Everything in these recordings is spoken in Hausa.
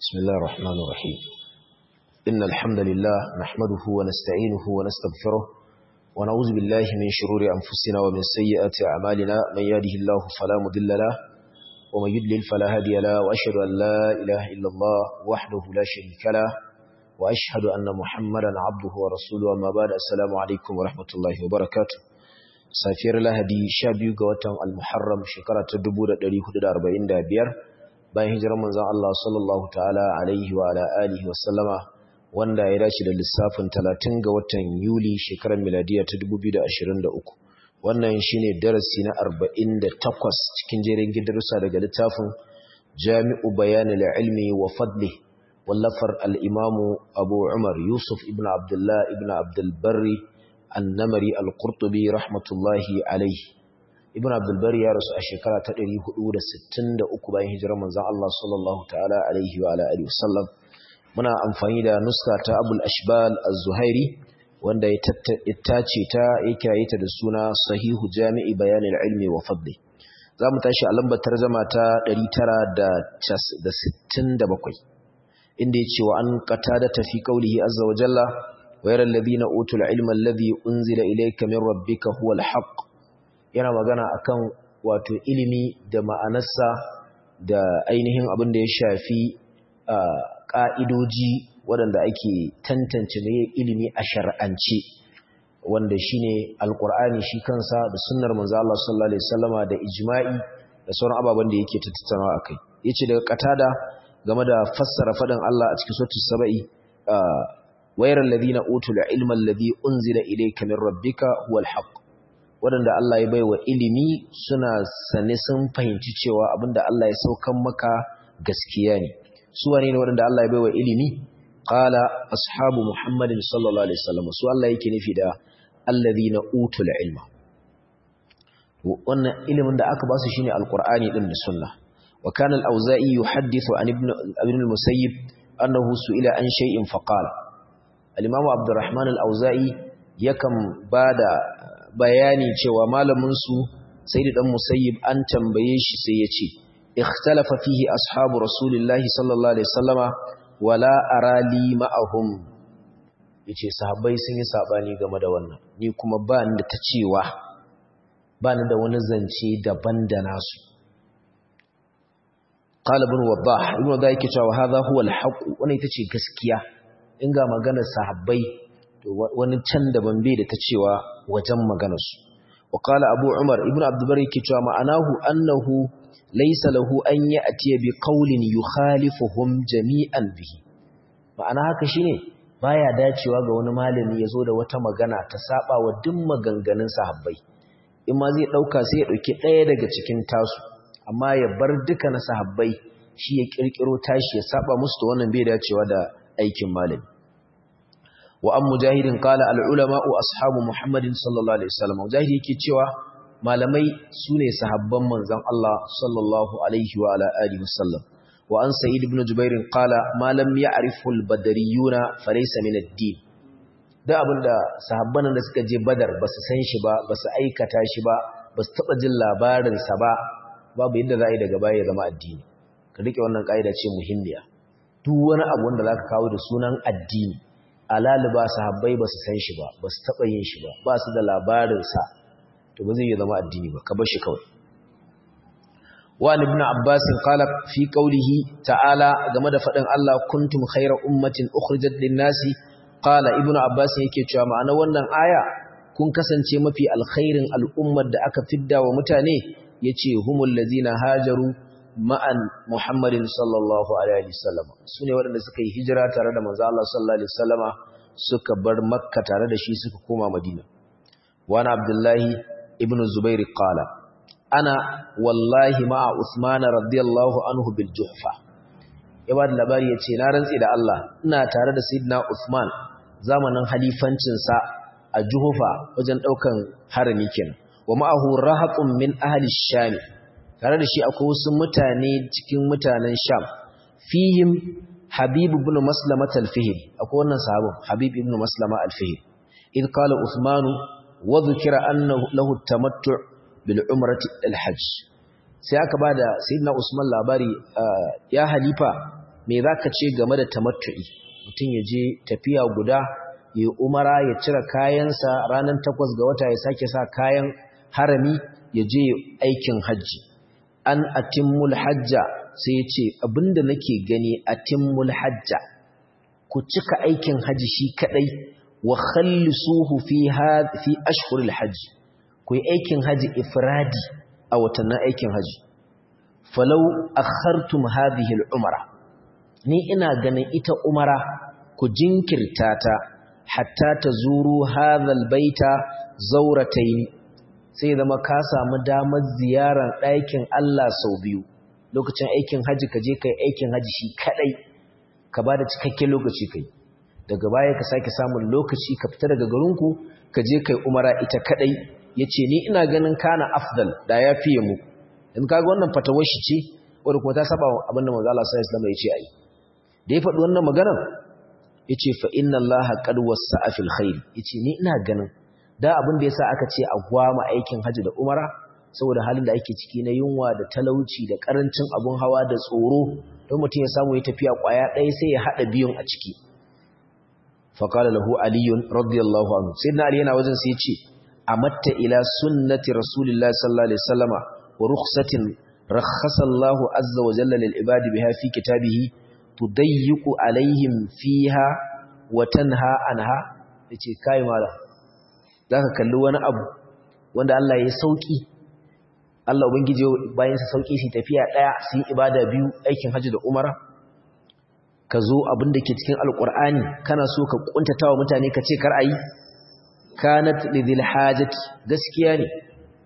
بسم الله الرحمن الرحيم إن الحمد لله نحمده ونستعينه ونستغفره ونعوذ بالله من شرور أنفسنا ومن سيئات أعمالنا من يهده الله فلا مضل له ومن يضلل فلا هادي له وأشهد أن لا إله إلا الله وحده لا شريك له وأشهد أن محمدا عبده ورسوله أما بعد السلام عليكم ورحمة الله وبركاته safiyar Lahadi 12 ga watan Al-Muharram shekara ta 1445 bayan hijirar manzon Allah sallallahu ta'ala alaihi wa ala alihi wa sallama wanda ya dace da lissafin 30 ga watan Yuli shekarar miladiya ta 2023 wannan shine darasi na 48 cikin jerin gidarusa daga littafin Jami'u Bayanil Ilmi wa Fadlihi wallafar al-Imam Abu Umar Yusuf ibn Abdullah ibn Abdul Barri An-Namari Al-Qurtubi rahmatullahi alaihi Ibn Abdul Barri ya rasu a shekara ta 463 bayan hijirar manzon Allah sallallahu ta'ala alaihi wa ala alihi wasallam muna amfani da nuska ta Abul Ashbal Az-Zuhairi wanda ya tace ta yake yi ta da suna Sahihu Jami'i Bayanil Ilmi wa Fadli zamu tashi a lambar tarjuma ta 967 inda yace wa an qatada fi qawlihi azza wa jalla ويرى الذين أوتوا العلم الذي أنزل إليك من ربك هو الحق yana magana akan wato ilimi da ma'anarsa da ainihin abin da ya shafi ƙa'idoji waɗanda ake tantance mai ilimi a shar'ance wanda shine alqur'ani shi kansa da sunnar manzo Allah sallallahu alaihi wasallama da ijma'i da sauran ababen da yake tattaunawa akai yace daga qatada game da fassara fadin Allah a cikin suratul saba'i wayar alladhina utul ilma alladhi unzila ilayka min rabbika huwal haqq wadanda Allah ya baiwa ilimi suna sane sun fahimci cewa abinda Allah ya saukan maka gaskiya ne su wane ne wadanda Allah ya baiwa ilimi qala ashabu muhammadin sallallahu alaihi wasallam su Allah yake nufi da alladhina utul ilma wannan ilimin da aka ba su shine alqur'ani din da sunna wa kana al-auza'i yuhaddithu an ibn al-musayyib annahu su'ila an shay'in faqala al-Imam Abdurrahman al-Auza'i yakan bada bayani cewa malamin su Sayyid dan Musayyib an tambaye shi sai yace ikhtalafa fihi ashabu rasulillahi sallallahu alaihi wasallama wala arali ma'ahum yace sahabbai sun yi sabani game da wannan ni kuma ba ni da ta cewa ba ni da wani zance daban da nasu qala ibn Wadah yake cewa hadha huwa al-haqq wannan ita ce gaskiya in ga maganar sahabbai to wani can daban bai da ta cewa wajen maganarsu wa qala abu umar ibnu abdul bari ke cewa ma'anahu annahu laysa lahu an ya'ti bi qawlin yukhalifuhum jami'an bihi ma'ana haka shine baya dacewa ga wani malami yazo da wata magana ta saba wa duk maganganun sahabbai in ma zai dauka sai ya dauki daya daga cikin tasu amma ya bar duka na sahabbai shi ya kirkiro tashi ya saba musu to wannan bai dacewa da aikin malami wa an mujahidin qala al ulama'u ashabu muhammadin sallallahu alaihi wasallam mujahidi yake cewa malamai sune sahabban manzon Allah sallallahu alaihi wa ala alihi wasallam wa an sa'id ibn jubair qala ma lam ya'rifu al badariyuna falaysa min ad-din da abinda sahabban da suka je badar basu san shi ba basu aikata shi ba basu taba jin labarin sa ba babu yadda za a yi daga baya ya zama addini ka rike wannan kaida ce muhimmiya duk wani abu wanda zaka kawo da sunan addini alal ba sahabbai ba su san shi ba ba su taba yin shi ba ba su da labarin sa to ba zai zama addini ba ka bar shi kawai wa ibn abbas qala fi qawlihi ta'ala game da fadin Allah kuntum khayra ummatin ukhrijat lin-nasi qala ibn abbas yake cewa ma'ana wannan aya kun kasance mafi alkhairin al'ummar da aka fidda wa mutane yace humul ladina hajaru ma'an Muhammadin sallallahu alaihi wasallam sune waɗanda suka yi hijira tare da manzo Allah sallallahu alaihi wasallama suka bar Makka tare da shi suka koma Madina wa ana Abdullahi ibn Zubair qala ana wallahi ma'a Uthman radiyallahu anhu bil Juhfa ibad labari yace na rantsi da Allah ina tare da sayyidina Uthman zamanin halifancin sa a Juhfa wajen daukan harami kenan wa ma'ahu rahaqun min ahli Sham tare da shi akwai wasu mutane cikin mutanen Sham fihim Habib ibn Maslama al-Fihri akwai wannan sahabin Habib ibn Maslama al-Fihri id qala Uthman wa dhukira annahu lahu tamattu' bil umrati al-hajj sai aka bada sayyidina Usman labari ya halifa me zaka ce game da tamattu'i mutum ya je tafiya guda ya umara ya cire kayansa ranar 8 ga wata ya sake sa kayan harami ya je aikin hajji an atimmul hajja sai ya ce abinda nake gani atimmul hajja ku cika aikin hajji shi kadai wa khallisuhu fi ashhuril hajji ku yi aikin hajji ifradi a watannin aikin hajji falau akhartum hadhihi al-umra ni ina ganin ita umara ku jinkirta ta hatta tazuru hadha al-baita zawratayn sai zama ka samu damar ziyarar ɗakin Allah sau biyu lokacin aikin haji ka je kai aikin haji shi kadai ka bada cikakken lokaci kai daga baya ka sake samun lokaci ka fita daga garinku ka je kai umara ita kadai yace ni ina ganin kana afdal da yafiye mu in kaga wannan fatawar shi ce wanda kuma ta saba abinda manzo Allah sallallahu alaihi wasallam yace ai da ya faɗi wannan maganar yace fa inna Allah qad wasa'a fil khair yace ni ina ganin da abin da yasa aka ce a gwama aikin haji da umara saboda halin da ake ciki na yunwa da talauci da karancin abun hawa da tsoro don mutum ya samu ya tafiya kwaya ɗaya sai ya hada biyun a ciki fa qala lahu ali radiyallahu anhu sayyidina ali yana wajen sai ya ce amatta ila sunnati rasulillahi sallallahu alaihi wasallama wa rukhsatin rakhasa Allah azza wa jalla lil ibadi biha fi kitabihi tudayyiqu alaihim fiha wa tanha anha yace kai mala zaka kalli wani abu wanda Allah ya sauki Allah ubangije bayan sa sauki shi tafiya daya su yi ibada biyu aikin haji da umara ka zo abinda ke cikin alqur'ani kana so ka kuntatawa mutane ka ce kar ayi kanat lidhil hajati gaskiya ne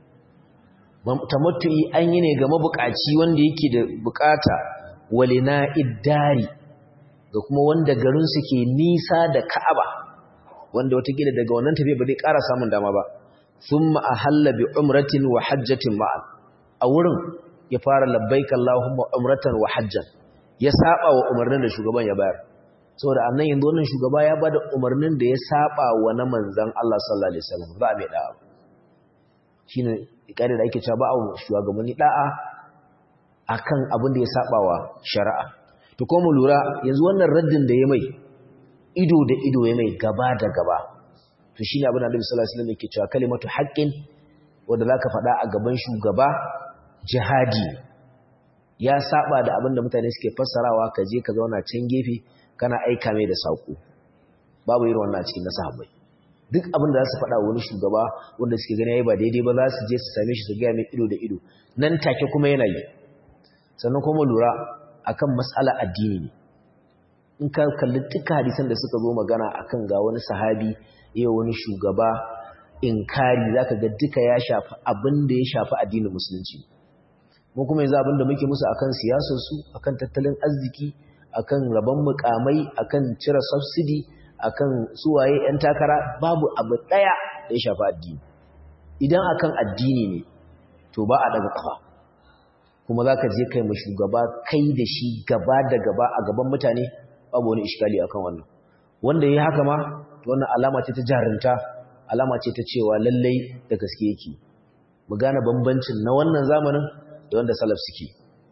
tamattu'i an yi ne ga mabukaci wanda yake da bukata walina iddari ga kuma wanda garin su ke nisa da Ka'aba wanda watakila daga wannan tafiya ba zai ƙara samun dama ba thumma ahalla bi umratin wa hajjatin ma'a a wurin ya fara labbaika Allahumma umratan wa hajjan ya saba wa umarnin da shugaban ya bayar saboda annan yanzu wannan shugaba ya bada umarnin da ya saba wa na manzon Allah sallallahu alaihi wasallam ba mai da'a shine ikari da ake cewa ba a shugabanni da'a akan abin da ya saba wa shari'a to ko mu lura yanzu wannan raddin da ya mai ido da ido ya mai gaba da gaba to shine abin da Annabi sallallahu alaihi wasallam yake cewa kalimatu haqqin wanda zaka faɗa a gaban shugaba jihadi ya saba da abin da mutane suke fassarawa ka je ka zauna can gefe kana aika mai da sako babu irin wannan a cikin sahabbai duk abin da za su faɗa wani shugaba wanda suke gani yayi ba daidai ba za su je su same shi su ga mai ido da ido nan take kuma yana yi sannan kuma lura akan mas'ala addini ne in ka kalli duka hadisan da suka zo magana akan ga wani sahabi yayin wani shugaba inkari zaka ga duka ya shafi abin da ya shafi addinin musulunci mu kuma yanzu abin da muke musu akan siyasar su akan tattalin arziki akan rabon mukamai akan cire subsidy akan suwaye yan takara babu abu daya da ya shafi addini idan akan addini ne to ba a daga kafa kuma zaka je kai mu shugaba kai da shi gaba da gaba a gaban mutane babu wani iskali akan wannan wanda yayi haka ma to wannan alama ce ta jarinta alama ce ta cewa lallai da gaske yake mu gane bambancin na wannan zamanin da wanda salaf suke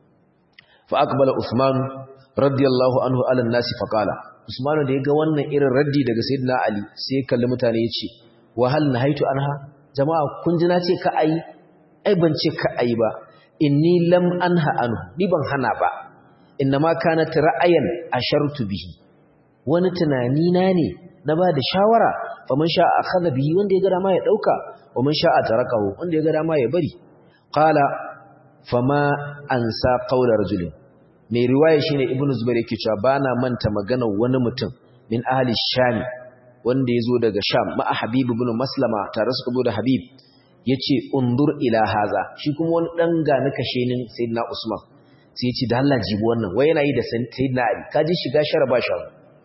fa aqbala Uthman radiyallahu anhu ala an-nasi fa qala Usman da yaga wannan irin raddi daga sayyidina Ali sai kalli mutane yace wa hal nahaitu anha jama'a kun ji na ce ka ai ban ce ka ai ba inni lam anha anhu ni ban hana ba innama kanat ra'ayan ashartu bihi wani tunani na ne na ba da shawara faman sha'a akhadha bihi wanda ya ga dama ya dauka wa man sha'a tarakahu wanda ya ga dama ya bari qala fama ansa qawla rajulin mai riwaya shine ibnu zubair yake cewa bana manta maganar wani mutum min ahli sham wanda yazo daga sham ma habib ibn maslama tare suka zo da habib yace undur ila haza shi kuma wani dan gani kashenin sayyidina usman sai yace da Allah jibi wannan wai yana yi da sayyidina ali kaji shiga sharaba sha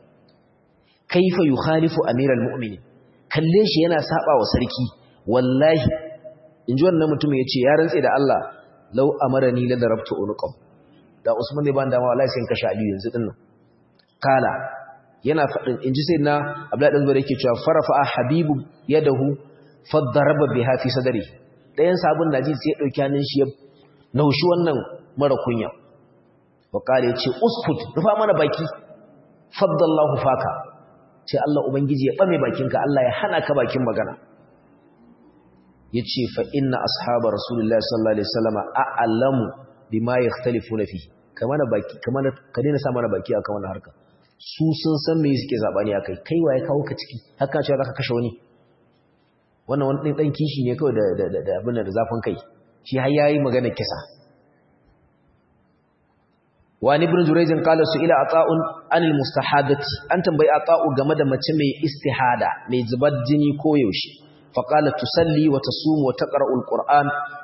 kaifa yukhalifu amiral mu'minin kalle shi yana saba wa sarki wallahi inji wannan mutum yace ya rantse da Allah law amarani la darabtu unqam da Usman ne ban dama wallahi sai in kashe Ali yanzu dinnan kala yana fadin inji sayyidina Abdullahi dan Zubair yake cewa farafa habibu yadahu fadaraba biha fi sadri dayan sabon naji sai ya dauki hannun shi ya naushi wannan mara kunya wa qala yace uskut rufa mana baki faddallahu faka ce Allah ubangiji ya bame bakinka Allah ya hana ka bakin magana yace fa inna ashaba rasulullahi sallallahu alaihi wasallam a'lamu bima yakhtalifuna fi kamar baki kamar ka daina sa mana baki akan wannan harka su sun san me suke zabani akai kai waye kawo ka ciki haka cewa zaka kashe wani wannan wani dan kishi ne kawai da abin da zafin kai shi har yayi magana kisa wa ibn jurayj qala su'ila ata'un anil mustahadati an tambayi ata'u game da mace mai istihada mai zubar jini ko yaushe fa qala tusalli wa tasumu wa taqra'u alquran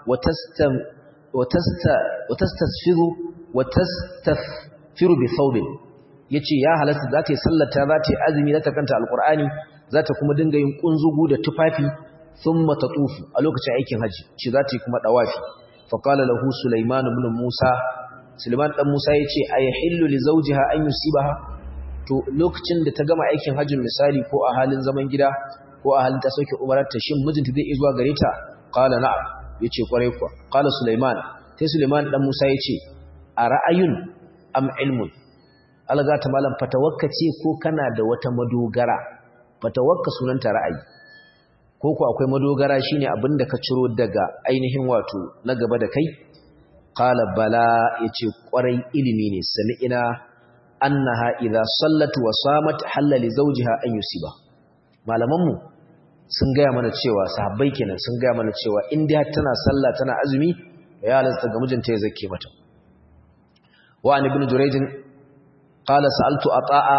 wa tastasfiru wa tastaghfiru bi thawbin yace ya halatta zata yi sallata zata yi azumi zata kanta alqurani zata kuma dinga yin kunzugu da tufafi thumma tatufu a lokacin aikin haji shi zata yi kuma dawafi fa qala lahu sulaiman ibn musa Suleiman dan Musa yace ayahillu li zawjiha an yusibaha to lokacin da ta gama aikin hajjin misali ko a halin zaman gida ko a halin ta sauke umarta shin mijinta zai zuwa gare ta qala na'am yace kwarai kuwa qala Suleiman sai Suleiman dan Musa yace a ra'ayun am ilmun alga ta malam fatawakka ce ko kana da wata madogara fatawakka sunanta ra'ayi ko ko akwai madogara shine abinda ka ciro daga ainihin wato na gaba da kai qala bala yace kwarai ilimi ne sami'ina annaha idza sallat wa samat halal li zawjiha an yusiba malaman mu sun ga mana cewa sahabbai kenan sun ga mana cewa in dai tana sallah tana azumi ya halasta ga mijinta ya zake mata wa an ibn jurayj qala sa'altu ata'a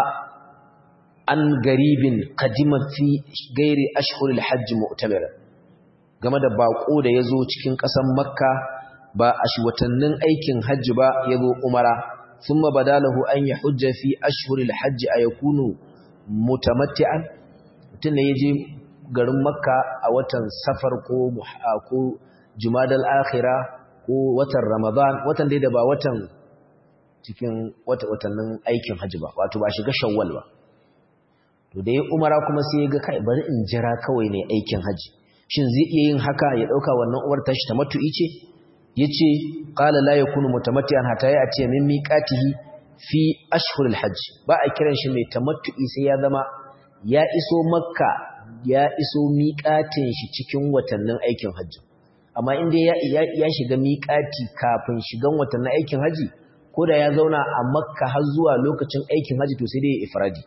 an garibin qadima fi ghairi ashhuril hajj mu'tamira game da bako da yazo cikin kasan makka ba a shi watannin aikin hajji ba ya zo umara sun mabadalahu an yi hujja fi ashhuril hajji a ya kunu mutamatti'an mutum da ya je garin makka a watan safar ko jumadal akhira ko watan ramadan watan dai da ba watan cikin watannin aikin hajji ba wato ba shiga shawwal ba to da ya umara kuma sai ya ga kai bari in jira kawai ne aikin hajji shin zai iya yin haka ya dauka wannan uwar tashi tamattu'i ce yace qala la yakunu mutamatti'an hatta ya'ti min miqatihi fi ashhuril hajj ba a kiran shi mai tamattu'i sai ya zama ya iso makka ya iso miqatin shi cikin watannin aikin hajji amma inda ya shiga miqati kafin shigan watannin aikin hajji koda ya zauna a makka har zuwa lokacin aikin hajji to sai dai ya ifradi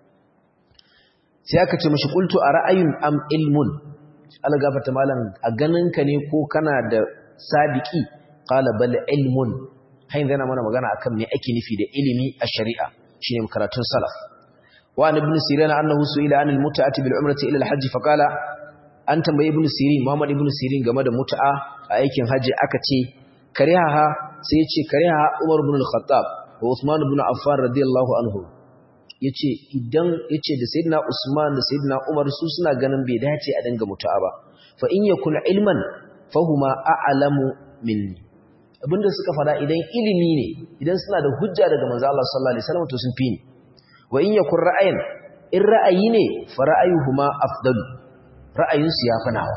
sai aka ce mishi qultu a ra'ayun am ilmun algafata malam a ganinka ne ko kana da sadiki qala bal ilmun hayin yana mana magana akan me ake nufi da ilimi a shari'a shine karatun salaf wa ibn sirin annahu su'ila anil mut'ati bil umrati ila al hajj fa qala an tambayi ibn sirin muhammad ibn sirin game da mut'a a aikin haji aka ce kariha sai ya ce kariha umar ibn al khattab wa usman ibn affan radiyallahu anhu yace idan yace da sayyidina usman da sayyidina umar su suna ganin bai dace a dinga mut'a ba fa in yakun ilman fahuma a'lamu minni abinda suka fada idan ilimi ne idan suna da hujja daga manzo Allah sallallahu alaihi wasallam to sun fi ni wa in yakun ra'ayin in ra'ayi ne fa ra'ayuhuma afdalu ra'ayin su yafi nawa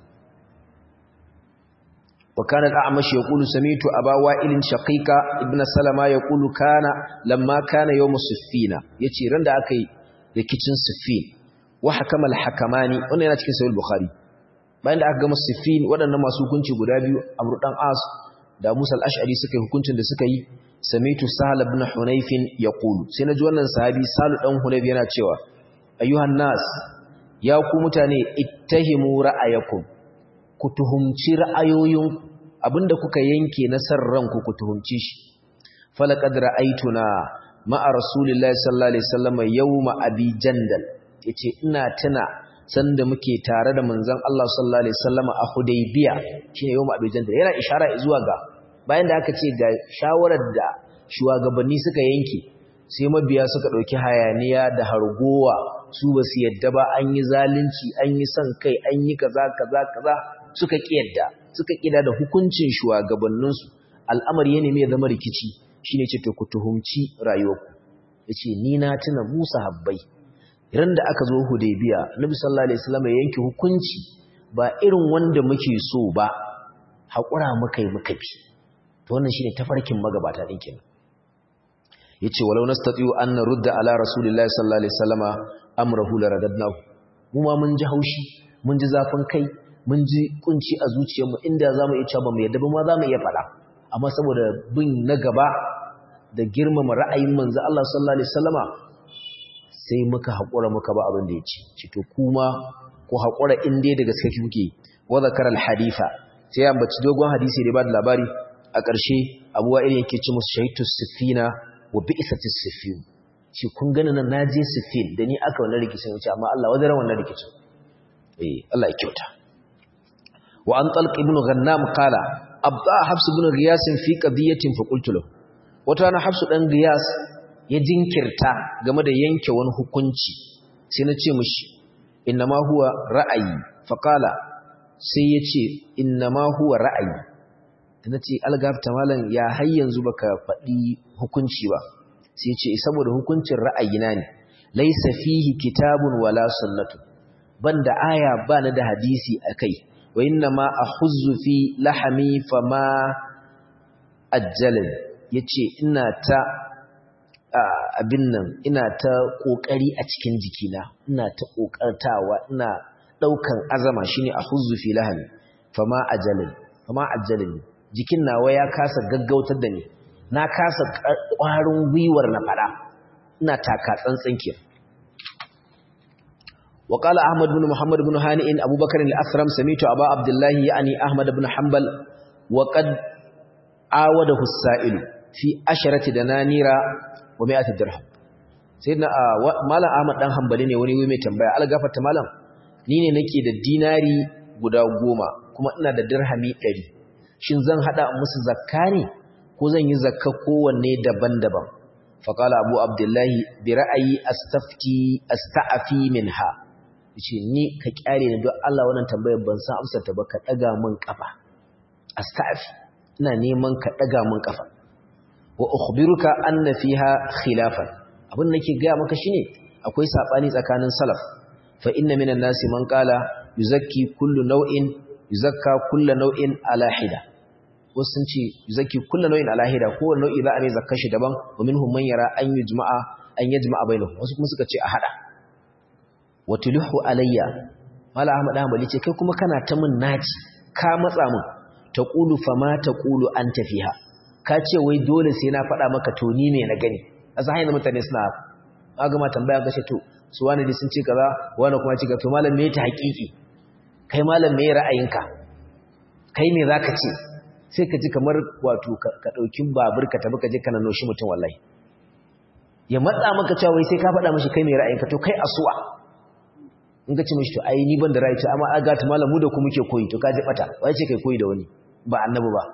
wa kana al-a'mash yaqulu sami'tu aba wa'il shaqiqa ibn salama yaqulu kana lamma kana yawm as-siffina yace ran da akai rikicin siffin wa hakama al-hakamani wannan yana cikin sahih bukhari bayan da aka gama siffin waɗannan masu hukunci guda biyu amr dan as da musa al-ash'ari suka yi hukuncin da suka yi samitu sahal ibn hunayf yaqulu sai naji wannan sahabi salu dan hunayf yana cewa ayyuhan nas ya ku mutane ittahimu ra'ayakum ku tuhumci ra'ayoyin abinda kuka yanke na sarran ku tuhumci shi falaqad ra'aytuna ma'a rasulillahi sallallahu alaihi wasallam yawma abi jandal yace ina tuna sanda muke tare da manzon Allah sallallahu alaihi wasallam a Hudaybiya shine yawm Abi Jandal yana ishara zuwa ga bayan da aka ce ga shawarar da shugabanni suka yanke sai mabiya suka dauki hayaniya da hargowa su basu yadda ba an yi zalunci an yi son kai an yi kaza suka kiyarda da hukuncin shugabannin su al'amari ne mai zama rikici shine ce to ku tuhumci rayuwarku yace ni na tuna Musa habbai ran da aka zo Hudaybiya Nabi sallallahu alaihi wasallam ya yanke hukunci ba irin wanda muke so ba hakura muka bi to wannan shine tafarkin magabata din kenan yace walau nastati'u an narudda ala rasulillahi sallallahu alaihi wasallama amrahu laradadnahu mu ma mun ji haushi mun ji zafin kai mun ji kunci a zuciyarmu inda zamu iya cewa ba mu yadda ba ma zamu iya fada amma saboda bin na gaba da girmama ra'ayin manzo Allah sallallahu alaihi wasallama sai muka hakura muka ba abin da yace to kuma ko hakura in dai da gaske kuke wa zakara al-haditha sai ya ambaci dogon hadisi da ba da labari a ƙarshe Abu Wa'il yake ce musu shahitu sifina wa bi'satis sifin shi kun gani nan naje sifin da ni aka wannan rikicin wuce amma Allah wadara wannan rikicin Allah ya kyauta wa an talq ibn ghannam qala abda hafs ibn ghiyas fi qadiyatin fa qultu lahu wata rana hafs dan ghiyas ya jinkirta game da yanke wani hukunci sai na ce mishi innama huwa ra'ayi fa qala sai ya ce innama huwa ra'ayi da nace algafta malam ya har yanzu baka faɗi hukunci ba sai ce saboda hukuncin ra'ayina ne laysa fihi kitabun wala sunnatun banda aya bana da hadisi akai wa inna ma ahuzzu fi lahmi fama ajjalin yace ina ta abin nan ina ta kokari a cikin jikina ina ta kokartawa ina daukan azama shine ahuzzu fi lahmi fama ajjalin jikin nawa ya kasa gaggautar da ni na kasa ƙwarin gwiwar na fada ina taka tsantsan ke wa qala ahmad ibn muhammad ibn hani'in abubakar al-asram samitu aba abdullah yani ahmad ibn hanbal wa qad awadahu as-sa'il fi asharati dananira wa 100 dirham sayyidina malam ahmad dan hanbali ne wani mai tambaya algafarta malam ni ne nake da dinari guda 10 kuma ina da dirhami 100 shin zan hada musu zakka ne ko zan yi zakka kowanne daban-daban faqala abu abdullahi bi ra'ayi asta'fi minha yace ni ka kyare ni don Allah wannan tambayar ban san amsar ta ba ka daga min kafa asta'fi ina neman ka daga min kafa wa ukhbiruka anna fiha khilafan abin nake ga maka shine akwai sabani tsakanin salaf fa inna minan nasi man qala yuzakki kullu nau'in ala hida wasu sun ce zaki kullu nau'in ala hida kowanne nau'i za a mai zakka shi daban wa minhum man yara an yajma'a bainahum wasu kuma suka ce a hada wa tulihu alayya mala ahmad hanbali ce kai kuma kana ta min naci ka matsa min taqulu fama taqulu anta fiha ka ce wai dole sai na faɗa maka to ni ne na gani asa hayin mutane suna ga ma tambaya ga to su wani dai sun ce kaza wani kuma ce to malam me ta haƙiƙi kai malam me ra'ayinka kai me zaka ce sai ka ji kamar wato ka dauki babur ka tafi ka je kana noshi mutum wallahi ya matsa maka cewa wai sai ka faɗa mishi kai me ra'ayinka to kai asuwa in ka ce mishi to ai ni ban da ra'ayi to amma aga ta malam mu da ku muke koyi to ka je bata wai ce kai koyi da wani ba annabi ba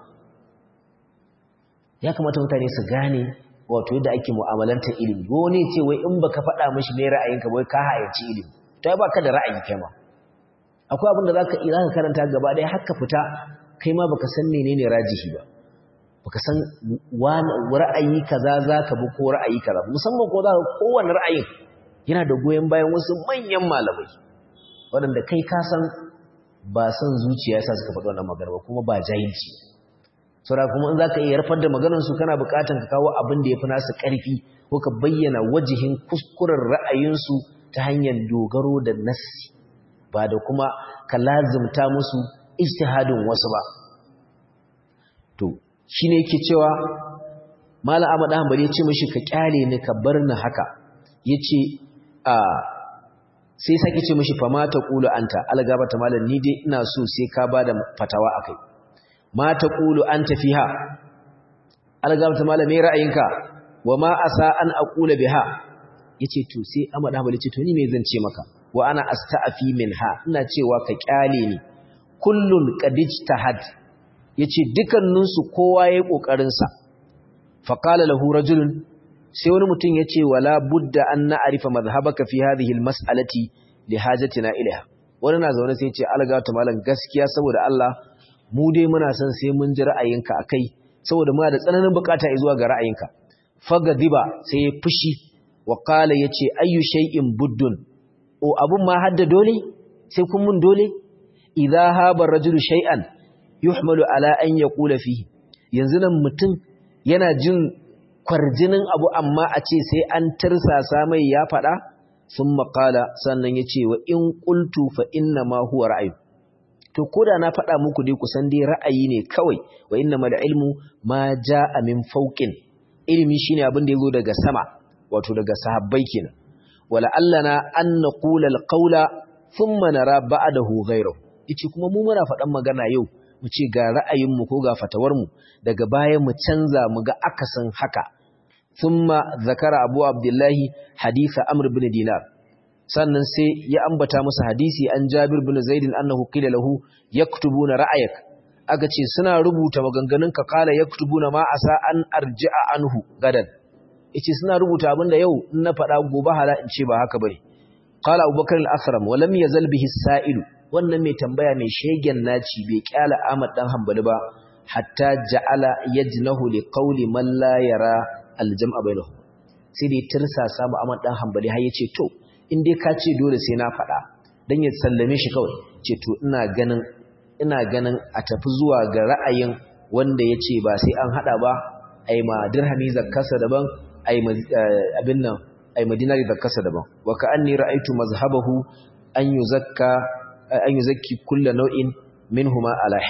ya kamata mutane su gane wato yadda ake mu'amalanta ilimi wani ce wai in baka faɗa mishi me ra'ayinka wai ka hayaci ilimi to ai baka da ra'ayi kai ma akwai abin da zaka karanta gaba ɗaya har ka fita kai ma baka san menene rajihi ba baka san ra'ayi kaza zaka bi ko ra'ayi kaza musamman ko zaka kowanne ra'ayin yana da goyen bayan wasu manyan malamai waɗanda kai ka san ba san zuciya yasa suka faɗi wannan magana ba kuma ba jahilci saboda kuma in zaka iya yarfar da maganar su kana buƙatar ka kawo abin da yafi nasu ƙarfi ko ka bayyana wajihin kuskuren ra'ayinsu ta hanyar dogaro da nassi ba da kuma ka lazimta musu ijtihadin wasu ba to shine yake cewa Malam Ahmad Hanbali ya ce mishi ka kyale ni ka bar ni haka yace sai sake ce mishi fa ma taqulu anta algabata malam ni dai ina so sai ka bada fatawa akai ma taqulu anta fiha algabata malam me ra'ayinka wa ma asa an aqula biha yace to sai Ahmad Hanbali ce to ni me zan ce maka wa ana asta'fi minha ina cewa ka kyale ni kullun qad ijtahad yace dukannin su kowa yayi kokarin sa fa qala lahu rajulun sai wani mutum yace wala budda an na'rifa madhhabaka fi hadhihi almas'alati li hajatina ilaiha wani na zaune sai yace alga ta malam gaskiya saboda Allah mu dai muna son sai mun ji ra'ayinka akai saboda muna da tsananin bukata zuwa ga ra'ayinka fagadiba sai ya fushi wa qala yace ayyu shay'in buddun o abun ma hadda dole sai kun mun dole idza haba rajulu shay'an yuhmalu ala an yaqula fihi yanzu nan mutum yana jin kwarjinin abu amma a ce sai an tirsasa mai ya faɗa thumma qala sannan yace wa in qultu fa inna ma huwa ra'ayi to koda na faɗa muku dai kusan dai ra'ayi ne kawai wa inna mal ilmu ma jaa min fawqin ilimi shine abin da yazo daga sama wato daga sahabbai kenan wala allana an naqula alqawla thumma nara ba'dahu ghayrahu yace kuma mu muna faɗan magana yau mu ce ga ra'ayin mu ko ga fatawar mu daga baya mu canza mu ga akasin haka thumma zakara abu abdullahi hadith amr ibn dinar sannan sai ya ambata musu hadisi an Jabir bin Zaid annahu qila lahu yaktubuna ra'ayak aka ce suna rubuta maganganunka kala yaktubuna ma asa an arji'a anhu gadan yace suna rubuta abinda yau in na faɗa gobe hala in ce ba haka bane qala Abubakar al-Athram wa lam yazal bihi as-sa'il wannan mai tambaya mai shegen naci bai kyala Ahmad dan Hanbali ba hatta ja'ala yajnahu li qawli man la yara al-jam'a bainahu sai dai tirsa samu Ahmad dan Hanbali har yace to in dai ka ce dole sai na faɗa dan ya sallame shi kawai ce to ina ganin a tafi zuwa ga ra'ayin wanda yace ba sai an hada ba ai ma dirhami zakkarsa daban ai abin nan ai madinari zakkarsa daban wa ka anni ra'aytu mazhabahu an yuzakki kullu naw'in minhuma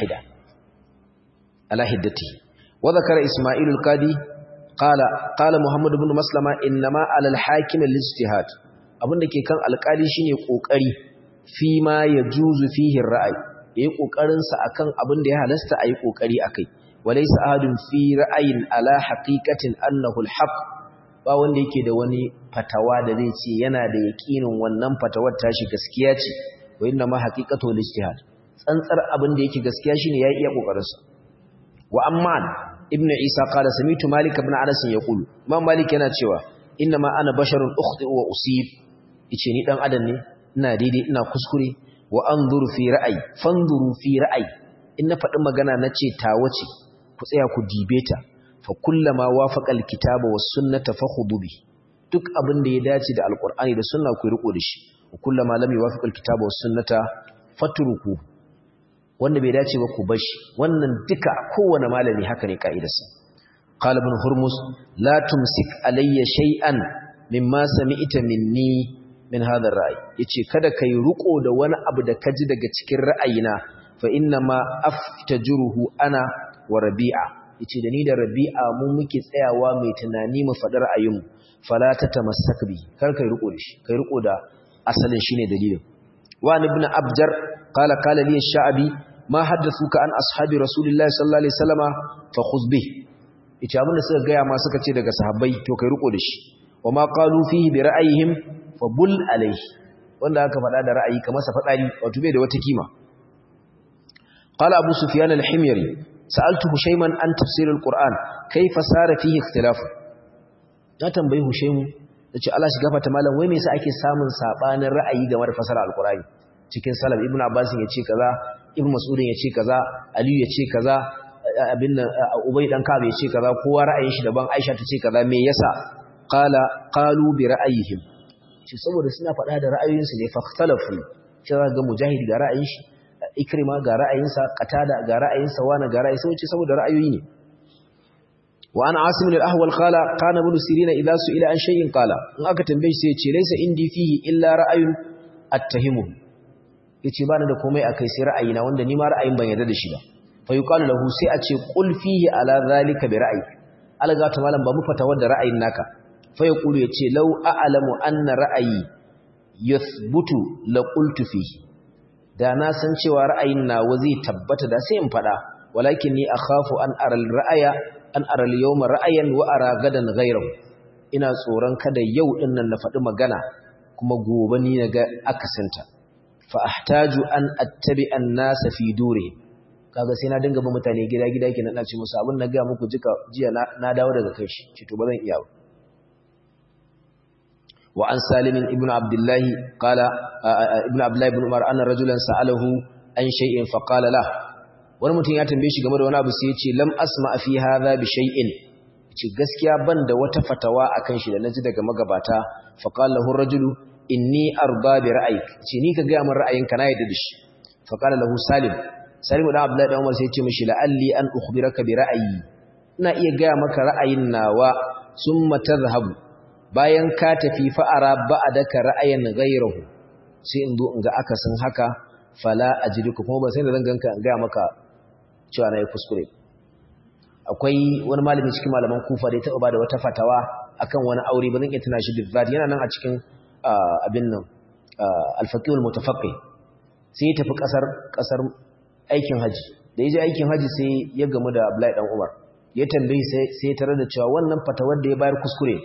ala hiddati wa dhakara isma'il al-qadi qala muhammad ibn maslama inma ala al-hakim al-ijtihad abinda ke kan alƙali shine kokari fi ma yajuzu fihi ar-ra'y yayi kokarin sa akan abinda ya halasta ayi kokari akai walaysa ahadun fi ra'ayin ala haqiqatin annahu al-haqq ba wanda yake da wani fatawa da zai ce yana da yaqinin wannan fatawar tashi gaskiya ce wa inna ma haqiqatu al-ijtihad tsantsar abinda yake gaskiya shine yayi iya kokarin sa wa amman ibn isa qala sami'tu malik ibn anas yaqulu man malik yana cewa inna ma ana basharun ukhti wa usib yace ni dan adam ne ina daidai ina kuskure wa anzuru fi ra'ayi fanzuru fi ra'ayi in na faɗi magana nace ta wace ku tsaya ku dibe ta fa kullama wafaqa alkitaba was sunnata fakhudu bi duk abin da ya dace da alqur'ani da sunna ku riko da shi wa kullama lam yuwafiqa alkitaba was sunnata fatruku wanda bai dace ba ku bashi wannan duka kowane malami haka ne kaidarsa qala ibn hurmus la tumsik alayya shay'an mimma sami'ta minni min hadha ar-ra'y yace kada kai ruko da wani abu da kaji daga cikin ra'ayina fa inna ma aftajuruhu ana wa rabi'a yace da ni da rabi'a mu muke tsayawa mai tunani mu faɗi ra'ayinmu fala tatamassak bi kar kai ruko da shi kai ruko da asalin shine dalilin wa ibn abjar qala li ash-sha'bi ma haddathuka an ashabi rasulillahi sallallahu alaihi wasallama fa khudh bih ita abinda suka gaya ma suka ce daga sahabbai to kai riko da shi wa ma qalu fihi bi ra'ayihim fa bul alaihi wanda aka faɗa da ra'ayi kamar sa fadari wato bai da wata kima qala abu sufyan al-himyari sa'altu hushayman an tafsir al-quran kayfa sara fihi ikhtilaf na tambayi hushaymu nace Allah shi gafarta malam wai me yasa ake samun sabanin ra'ayi game da fasara al-qur'ani cikin salaf ibnu abbas yace kaza ibnu mas'ud yace kaza ali yace kaza abin nan ubay dan kabe yace kaza kowa ra'ayin shi daban aisha tace kaza me yasa qalu bi ra'ayihim shi saboda suna faɗa da ra'ayoyinsu ne fakhtalafu shi ga mujahid ga ra'ayin shi ikrima ga ra'ayinsa qatada ga ra'ayinsa wani ga ra'ayinsa wace saboda ra'ayoyi ne wa an asim al-ahwal qala kana ibn sirina idha su'ila an shay'in qala in aka tambaye shi sai ya ce laysa indi fihi illa ra'ayun attahimu yace ba ni da komai akai sai ra'ayina wanda ni ma ra'ayin ban yarda da shi ba fa yuqalu lahu sai a ce qul fihi ala zalika bi ra'yi alga ta malam ba mu fata wanda ra'ayin naka fa yaqulu yace law a'lamu anna ra'ayi yathbutu la qultu fihi da na san cewa ra'ayin nawa zai tabbata da sai in fada walakin ni akhafu an ara al-ra'aya an ara al-yawma ra'ayan wa ara gadan ghayrahu ina tsoron kada yau din nan na fadi magana kuma gobe ni naga akasinta fa ahtaju an attabi an-nas fi duri kaga sai na dinga ba mutane gida kenan ina ce musu abin na ga muku jiya na dawo daga kai shi to bazan iya ba wa an salim ibn abdullah qala ibn abdullah ibn umar anna rajulan sa'alahu an shay'in fa qala la wani mutum ya tambaye shi game da wani abu sai ya ce lam asma fi hadha bi shay'in ce gaskiya ban da wata fatawa akan shi da naji daga magabata fa qala lahu ar-rajulu inni arda bi ra'ayik ce ni ka ga min ra'ayinka na yadda da shi fa qala lahu salim da abdullahi da umar sai ya ce mishi la'alli an ukhbiraka bi ra'ayi ina iya ga maka ra'ayin nawa summa tadhhabu bayan ka tafi fa'ara ba'daka ra'ayan ghayruhu sai in zo in ga akasin haka fala ajiduka kuma ba sai da zan ganka in ga maka cewa na yi kuskure. Akwai wani malami cikin malaman Kufa da ya taɓa bada wata fatawa akan wani aure ba zan iya tuna shi bizzat yana nan a cikin abin nan al-faqih al-mutafaqqih sai ya tafi kasar aikin haji da yaje aikin haji sai ya gamu da Abdullahi dan Umar ya tambayi sai ya tarar da cewa wannan fatawar da ya bayar kuskure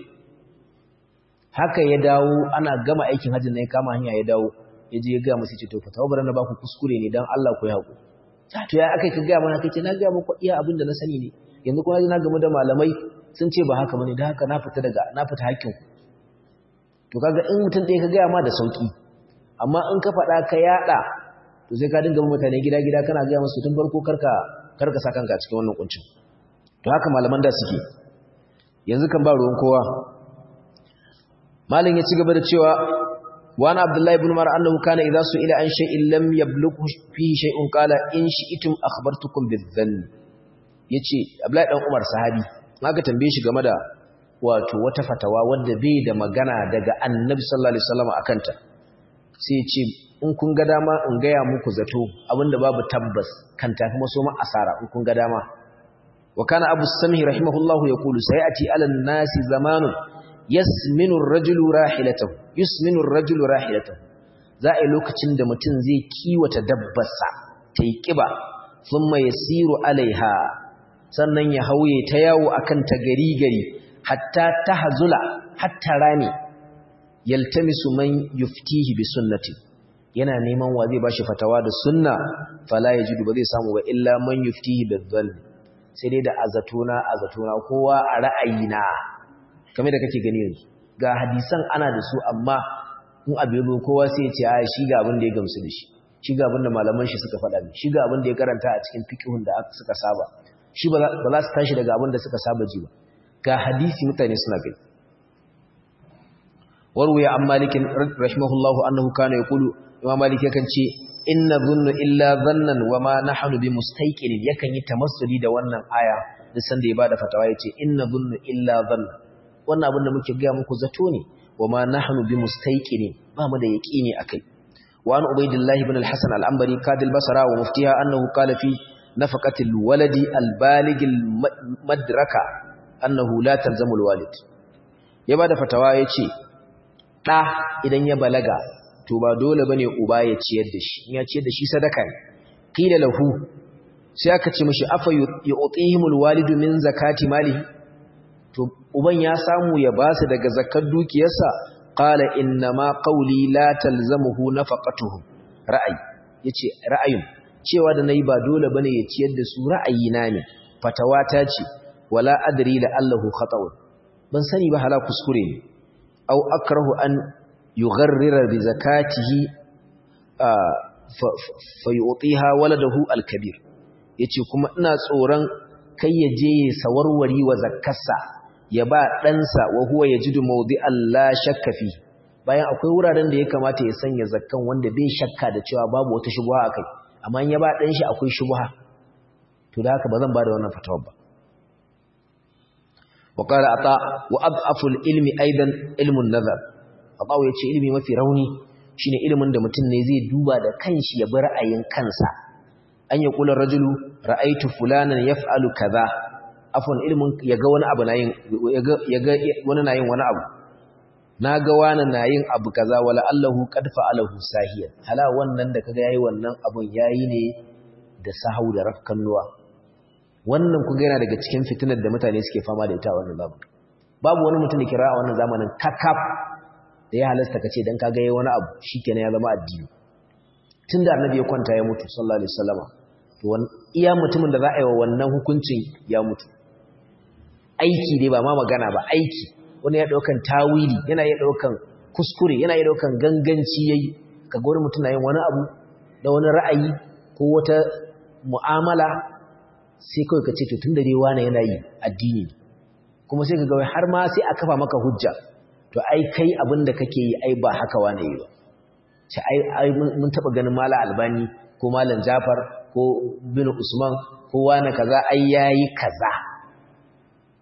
haka ya dawo ana gama aikin hajjin nan ya kama hanya ya dawo ya je ya ga musu ce to fatawa bara na baku kuskure ne dan Allah ku yi haƙu to ya akai ka ga mana kace na ga muku iya abin da na sani ne yanzu kuma na gamu da malamai sun ce ba haka bane dan haka na fita hakkin ku to kaga in mutum ɗaya ka ga ma da sauki amma in ka faɗa ka yada to sai ka dinga mutane gida kana ga musu tun farko karka sa kanka cikin wannan kuncin to haka malaman da suke yanzu kan ba ruwan kowa. malin ya ci gaba da cewa wa ana abdullahi ibn umar annahu kana idza su'ila an shay'in lam yablughu fihi shay'un qala in shi'tum akhbartukum bidhann yace abdullahi dan umar sahabi maka tambaye shi game da wato wata fatawa wanda bai da magana daga annabi sallallahu alaihi wasallam akanta sai ya ce in kun ga dama in ga ya muku zato abinda babu tabbas kan tafi maso ma asara in kun ga dama. wa kana abu samhi rahimahullahu yaqulu sayati ala an-nasi zamanun yusminu ar-rajulu rahilatahu za a yi lokacin da mutum zai kiwata dabbarsa ta yi kiba thumma yasiru alaiha sannan ya hauye ta yawo akan ta gari hatta tahzula hatta rani yaltamisu man yuftihi bi sunnati yana neman wa zai bashi fatawa da sunna fala yajidu ba zai samu ba illa man yuftihi bidhann sai dai da azatuna kowa a ra'ayina kamar da kake gani yanzu ga hadisan ana da su amma in abin kowa sai ya ce a shi ga abin da ya gamsu da shi ga abin da malaman shi suka faɗa shi ga abin da ya karanta a cikin fiqhun da suka saba shi ba za su tashi daga abin da suka saba ji ba ga hadisi mutane suna gani. warwaya an malikin rahimahullahu annahu kana yaqulu imam malik yakan ce inna dhunnu illa dhannan wa ma nahnu bimustaqin yakan yi tamassuli da wannan aya da sanda ya bada fatawa yace inna dhunnu illa dhannan wannan abin da muke ga muku zato ne wa ma nahnu bimustaqin ba mu da yaqini akai. wa an ubaydillah ibn al-hasan al-anbari kadil basra wa muftiha annahu qala fi nafaqati al-waladi al-baligh al-madraka annahu la talzamu al-walid ya bada fatawa yace ɗa idan ya balaga to ba dole bane uba ya ciyar da shi in ya ciyar da shi sadaka ne qila lahu sai aka ce mishi afa yu'tihimul walidu min zakati malihi to uban ya samu ya ba su daga zakar dukiyarsa qala inna ma qawli la talzamuhu nafaqatuhum ra'ayi yace ra'ayin cewa da nayi ba dole bane ya ciyar da su ra'ayina ne fatawa ta ce wala adri la allahu khata'un ban sani ba hala kuskure ne أو أكره أن يغرر بزكاته فيعطيها ولده الكبير yace kuma ina tsoron kai ya je sawarwari wa zakkarsa ya ba ɗansa wa huwa yajidu mawdi'an la shakka fi bayan akwai wuraren da ya kamata ya sanya zakkan wanda bai shakka da cewa babu wata shubha akai amma in ya ba ɗan shi akwai shubha to da haka bazan ba da wannan fatawa ba. وقال عطاء وأضعف العلم أيضا علم النظر عطاء yace ilimi mafi rauni shine ilimin da mutum ne zai duba da kanshi ya bar ra'ayin kansa an ya kula rajulu ra'aitu fulanan yaf'alu kaza afwan ilimin yaga wani abu nayin yaga wani nayin wani abu naga wani nayin abu kaza wala allahu qad fa'alahu sahiyan hala wannan da kaga yayi wannan abun yayi ne da sahau da rafkannuwa wannan kuga yana daga cikin fitinar da mutane suke fama da ita wannan babu wani mutum da kira a wannan zamanin kakaf da ya halasta kace dan kaga yayi wani abu shikenan ya zama addini tunda annabi ya kwanta ya mutu sallallahu alaihi wasallama to iya mutumin da za a yi wa wannan hukuncin ya mutu aiki dai ba ma magana ba aiki wani ya daukan tawili yana ya daukan kuskure yana ya daukan ganganci yayi kaga wani mutum na yin wani abu da wani ra'ayi ko wata mu'amala sai kawai ka ce to tun da dai wani yana yi addini kuma sai ka ga har ma sai a kafa maka hujja to ai kai abin da kake yi ai ba haka wani yi ba ce ai mun taba ganin mala albani ko malam jafar ko bin usman ko wani kaza ai yayi kaza to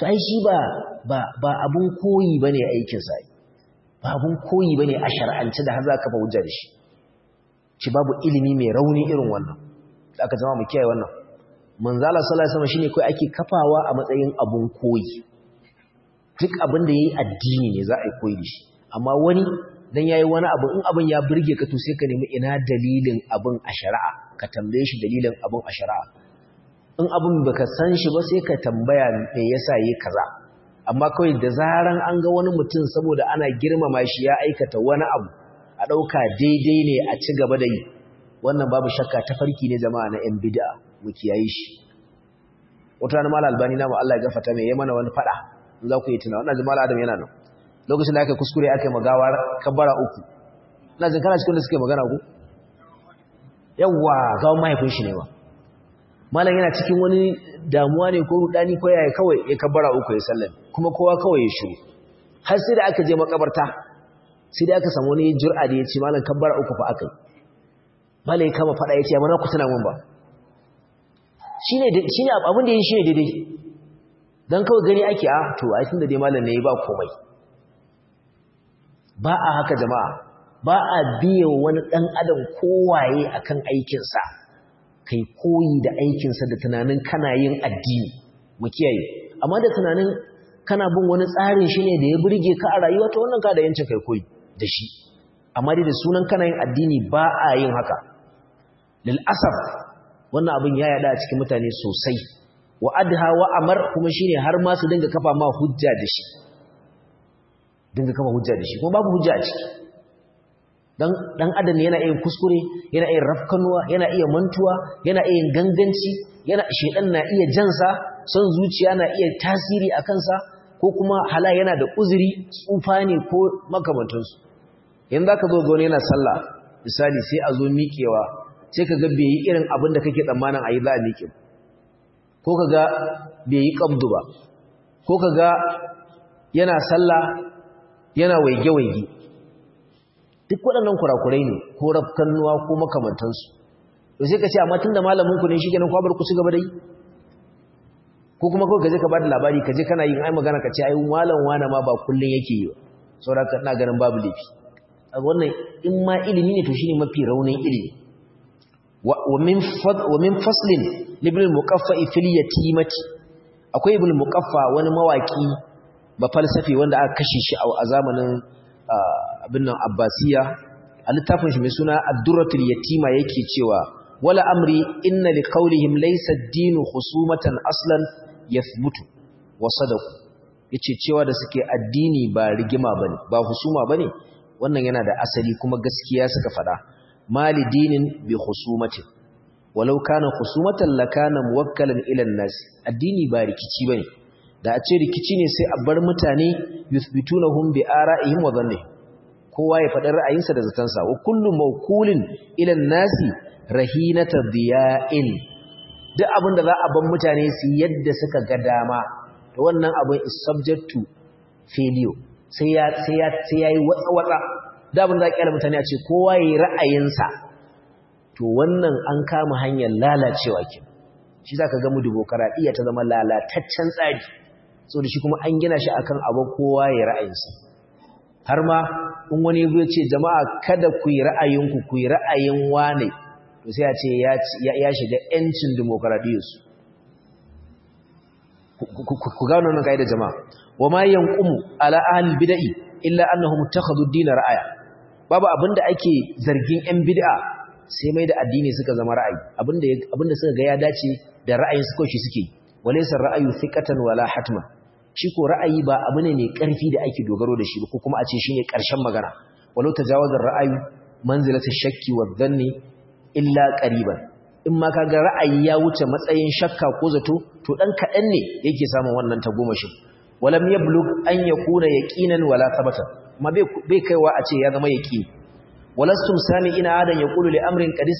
to ai shi ba abun koyi bane aikin sa ba abun koyi bane a shar'ance da har za ka fa hujja da shi shi babu ilimi mai rauni irin wannan da aka zama mu kiyaye wannan manzo Allah sallallahu alaihi wasallam shine kai ake kafawa a matsayin abun koyi duk abin da yayi addini ne za a yi koyi da shi amma wani dan yayi wani abu in abin ya burge ka to sai ka nemi ina dalilin abin a shari'a ka tambaye shi dalilin abin a shari'a in abin baka san shi ba sai ka tambaya me yasa yayi kaza amma kawai da zaran an ga wani mutum saboda ana girmama shi ya aikata wani abu a dauka daidai ne a ci gaba da yi wannan babu shakka tafarki ne jama'a na yan bid'a mu kiyaye shi wata ran mal albani namu Allah ya gafarta mai yayi mana wani fada in za ku yi tunawa wannan jama'a adam yana nan lokacin da aka kuskure aka yi magawar kabbara uku ina jin kana cikin da suke magana ku yawa gawan mahaifin shi ne ba malam yana cikin wani damuwa ne ko rudani ko yaya kawai ya kabbara uku ya sallame kuma kowa kawai ya shiru har sai da aka je makabarta sai da aka samu wani jur'a da ya ce malam kabbara uku fa aka yi malam ya kama fada ya ce amma na ku tuna mun ba shine abin da ya yi shine daidai dan kawai gani ake to ai tunda dai malam ne ba komai ba a haka jama'a ba a biye wani dan adam kowaye akan aikinsa kai koyi da aikinsa da tunanin kana yin addini mu kiyaye amma da tunanin kana bin wani tsarin shi ne da ya burge ka a rayuwa to wannan ka da yancin kai koyi da shi amma dai da sunan kana yin addini ba a yin haka lil asaf wannan abin ya yada a cikin mutane sosai wa adha wa amar kuma shine har ma su dinga kafa ma hujja da shi kuma babu hujja a ciki dan adam yana iya kuskure yana iya rafkanuwa yana iya mantuwa yana iya ganganci shedan na iya jansa son zuciya na iya tasiri a kansa ko kuma hala yana da uzuri tsufa ne ko makamantansu yanzu zaka zo ga wani yana sallah misali sai a zo miƙewa sai kaga bai yi irin abin da kake tsammanin ayi za a miƙe ko kaga bai yi qabdu ba ko kaga yana sallah yana waige-waige duk waɗannan kurakurai ne ko rafkannuwa ko makamantansu to sai ka ce amma tunda malamin ku ne shi kenan kwabar ku ci gaba da yi ko kuma kawai kaje ka bada labari kaje kana yin ai magana ka ce ai malam wani ma ba kullun yake yi saboda ina ganin babu laifi wannan in ma ilimi ne to shine mafi raunin ilimi wa min faslin ibn al-muqaffa fil yatimati akwai ibn al-muqaffa wani mawaki ba falsafi wanda aka kashe shi a zamanin abin nan Abbasiya a littafin shi mai suna Ad-Durratul Yatima yake cewa wala amri inna liqawlihim laysa ad-din khusumatan aslan yathbutu wa sadaqu yace cewa da suke addini ba rigima bane ba husuma bane wannan yana da asali kuma gaskiya suka fada mali dinin bi khusumatin walau kana khusumatan lakana muwakkalan ila an-nas addini ba rikici bane da a ce rikici ne sai a bar mutane yuthbitunahum bi ara'ihim wa dhannihim kowa ya faɗi ra'ayinsa da zatansa wa kullu mawkulin ila an-nasi rahinata diya'in duk abinda za a bar mutane su yadda suka ga dama to wannan abin is subject to failure sai yayi watsa da abin da kiyar mutane a ce kowa yayi ra'ayinsa to wannan an kama hanyar lalacewa ke shi zaka ga mu dimokuraɗiyya ta zama lalataccen tsari so da shi kuma an gina shi akan abu kowa ya ra'ayinsa har ma in wani ya ce jama'a kada ku yi ra'ayinku ku yi ra'ayin wane to sai a ce ya shiga yancin dimokuraɗiyyarsu ku gano nan kai da jama'a wa ma yanqumu ala ahli bid'i illa annahum ittakhadhu ad-din ra'aya babu abinda ake zargin yan bid'a sai mai da addini suka zama ra'ayi abinda suka ga ya dace da ra'ayin su ko shi suke walaysa ra'ayu thiqatan wala hatma shi ko ra'ayi ba abu ne mai karfi da ake dogaro da shi ba ko kuma a ce shine karshen magana walau tajawaza ra'ayu manzilatu shakki wa dhanni illa qariban in ma kaga ra'ayi ya wuce matsayin shakka ko zato to dan kadan ne yake samun wannan tagomashin walam yablug an yakuna yaqinan wala thabata ma bai kaiwa a ce ya zama yaqini walastum sami'ina adan yaqulu li amrin qadis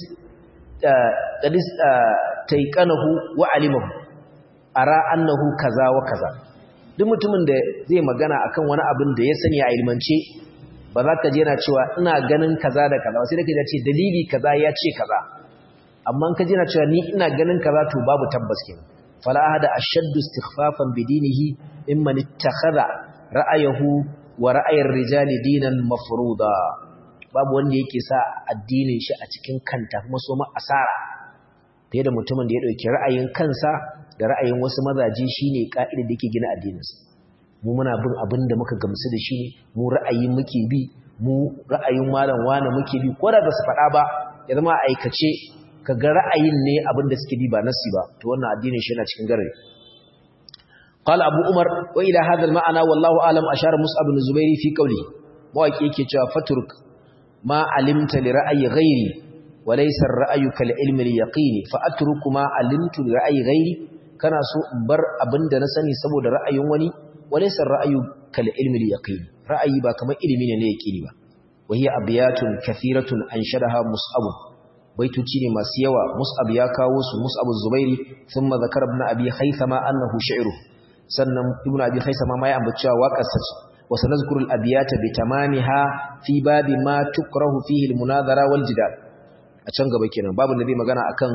tayqanahu wa alimahu ara annahu kaza wa kaza duk mutumin da zai magana akan wani abin da ya sani a ilmance ba za ka je yana cewa ina ganin kaza da kaza sai da kaje ce dalili kaza ya ce kaza amma ka je yana cewa ni ina ganin kaza to babu tabbas kenan fala ahada ashaddu istikhfafan bidinihi mimman ittakhadha ra'ayahu wa ra'ayar rijali dinan mafruda. Babu wanda yake sa addinin shi a cikin kanta kuma so ma asara fiye da mutumin da ya dauki ra'ayin kansa da ra'ayin wasu mazaje shine ka'ida da yake gina addininsa. Mu muna bin abin da muka gamsu da shi ne, mu ra'ayi muke bi, mu ra'ayin malam wani muke bi, ko da ba su faɗa ba ya zama aikace ka ga ra'ayin ne abin da suke bi ba nasi ba, to wannan addinin shi yana cikin garari. قال أبو عمر وإلى هذا المعنى والله أعلم أشار مصعب بن الزبير في قوله مواكي كيتشا فترك ما علمت لرأي غيري وليس الرأي كالعلم اليقيني فأترك ما علمت لرأي غيري كان سوء بر أبند نسني سبو رأي وني وليس الرأي كالعلم اليقيني رأي با كما علمين اليقيني با وهي أبيات كثيرة أنشدها مصعب بيتوتيني ما سيوا مصعب ياكاوس مصعب الزبيري ثم ذكر ابن أبي خيثما أنه شعره sannan ibnu abi khaisama ma ya ambaci waƙarsa wa sanazkuru al-abiyata bi tamamiha fi babi ma tukrahu fihi al-munazara wal jidal. A can gaba kenan babu da zai magana akan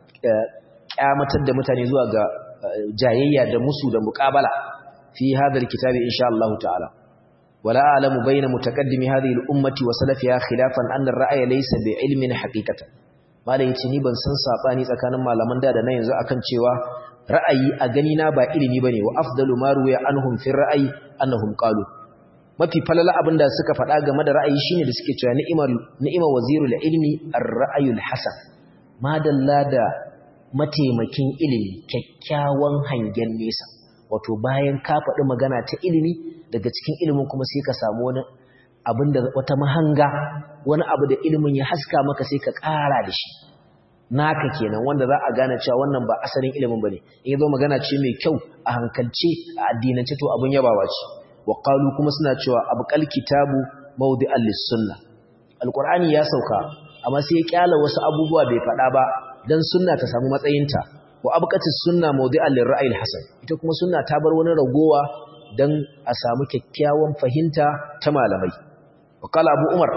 kyamatar da mutane zuwa ga jayayya da musu da muqabala fi hadha al-kitabi insha Allah ta'ala. wala a'lamu bayna mutaqaddimi hadhihi al-ummati wa salafiha khilafan anna ar-ra'ya laysa bi ilmin haqiqatan. malai yace ni ban san sabani tsakanin malaman da na yanzu akan cewa ra'ayi a gani na ba ilimi bane wa afdalu ma ruwaya anhum fi ra'ayi annahum qalu mafi falala abinda suka faɗa game da ra'ayi shine da suke cewa ni'ima wazirul ilmi ar-ra'yul hasan madalla da mataimakin ilimi kyakkyawan hangen nesa wato bayan ka faɗi magana ta ilimi daga cikin ilimin kuma sai ka samu wani abinda wata mahanga wani abu da ilimin ya haska maka sai ka ƙara da shi naka kenan wanda za a gane cewa wannan ba asalin ilimin bane in yazo magana ce mai kyau a hankalce a addinance to abun yabawa ce wa qalu kuma suna cewa abqal kitabu mawdi'al lis-sunnah alqur'ani ya sauka amma sai ya kyala wasu abubuwa bai fada ba dan sunna ta samu matsayinta wa abqatis sunna mawdi'al lir-ra'yil hasan ita kuma sunna ta bar wani ragowa dan a samu kyakkyawan fahimta ta malamai wa qala abu umar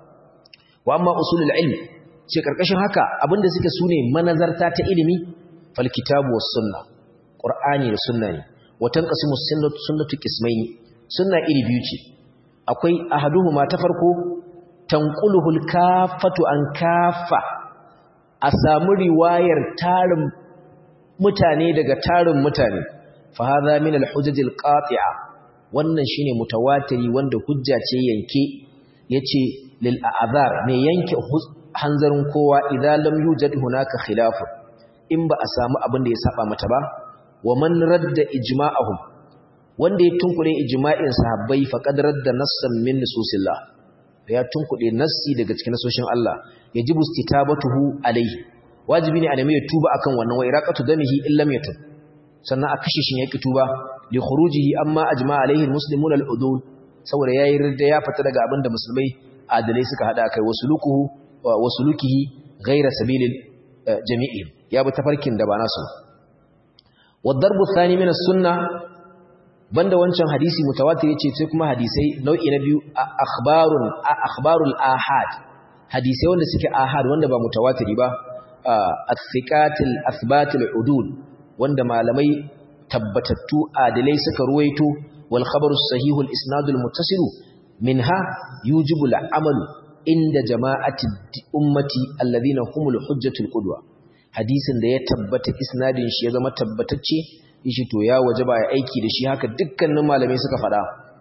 wa amma usulul ilm ce karkashin haka abinda suke sune manazarta ta ilimi fal kitabu was sunna qur'ani da sunna ne watan qasimus sunnatu qismaini sunna iri biyu ce akwai ahaduhuma ta farko tanquluhul kaffatu an kaffa a samu riwayar tarin mutane daga tarin mutane fa hadha min al hujaj al qati'a wannan shine mutawatiri wanda hujja ce yanke yace lil a'zar ne yanke hanzarin kowa idan lam yujad hunaka khilaf in ba a samu abin da ya saba mata ba wa man radda ijma'ahum wanda ya tunkure ijma'in sahabbai faqad radda nassan min nususillah ya tunkude nassi daga cikin nasoshin Allah yajibu istitabatuhu alayhi wajibi ne a nemi tuba akan wannan wa iraqatu damihi illam yatub sannan a kashe shi ne yake tuba li khurujihi amma ajma'a alayhi almuslimun al'udul saboda yayi ridda ya fita daga abin da musulmai adalai suka hada kai wasulukihi ghayra sabilil jami'in ya bi tafarkin da ba nasu wadarbu thani min as-sunnah banda wancan hadisi mutawatir yace sai kuma hadisai nau'i na biyu akhbarul ahad hadisai wanda suke ahad wanda ba mutawatiri ba athiqatul athbatul udul wanda malamai tabbatattu adilai suka ruwaito wal khabarus sahihul isnadul muttasilu minha yujibul amalu inda jama'ati ummati alladhina humul hujjatul qudwa hadisin da ya tabbata isnadin shi ya zama tabbatacce shi to ya wajaba ya aiki da shi haka dukkanin malamai suka fada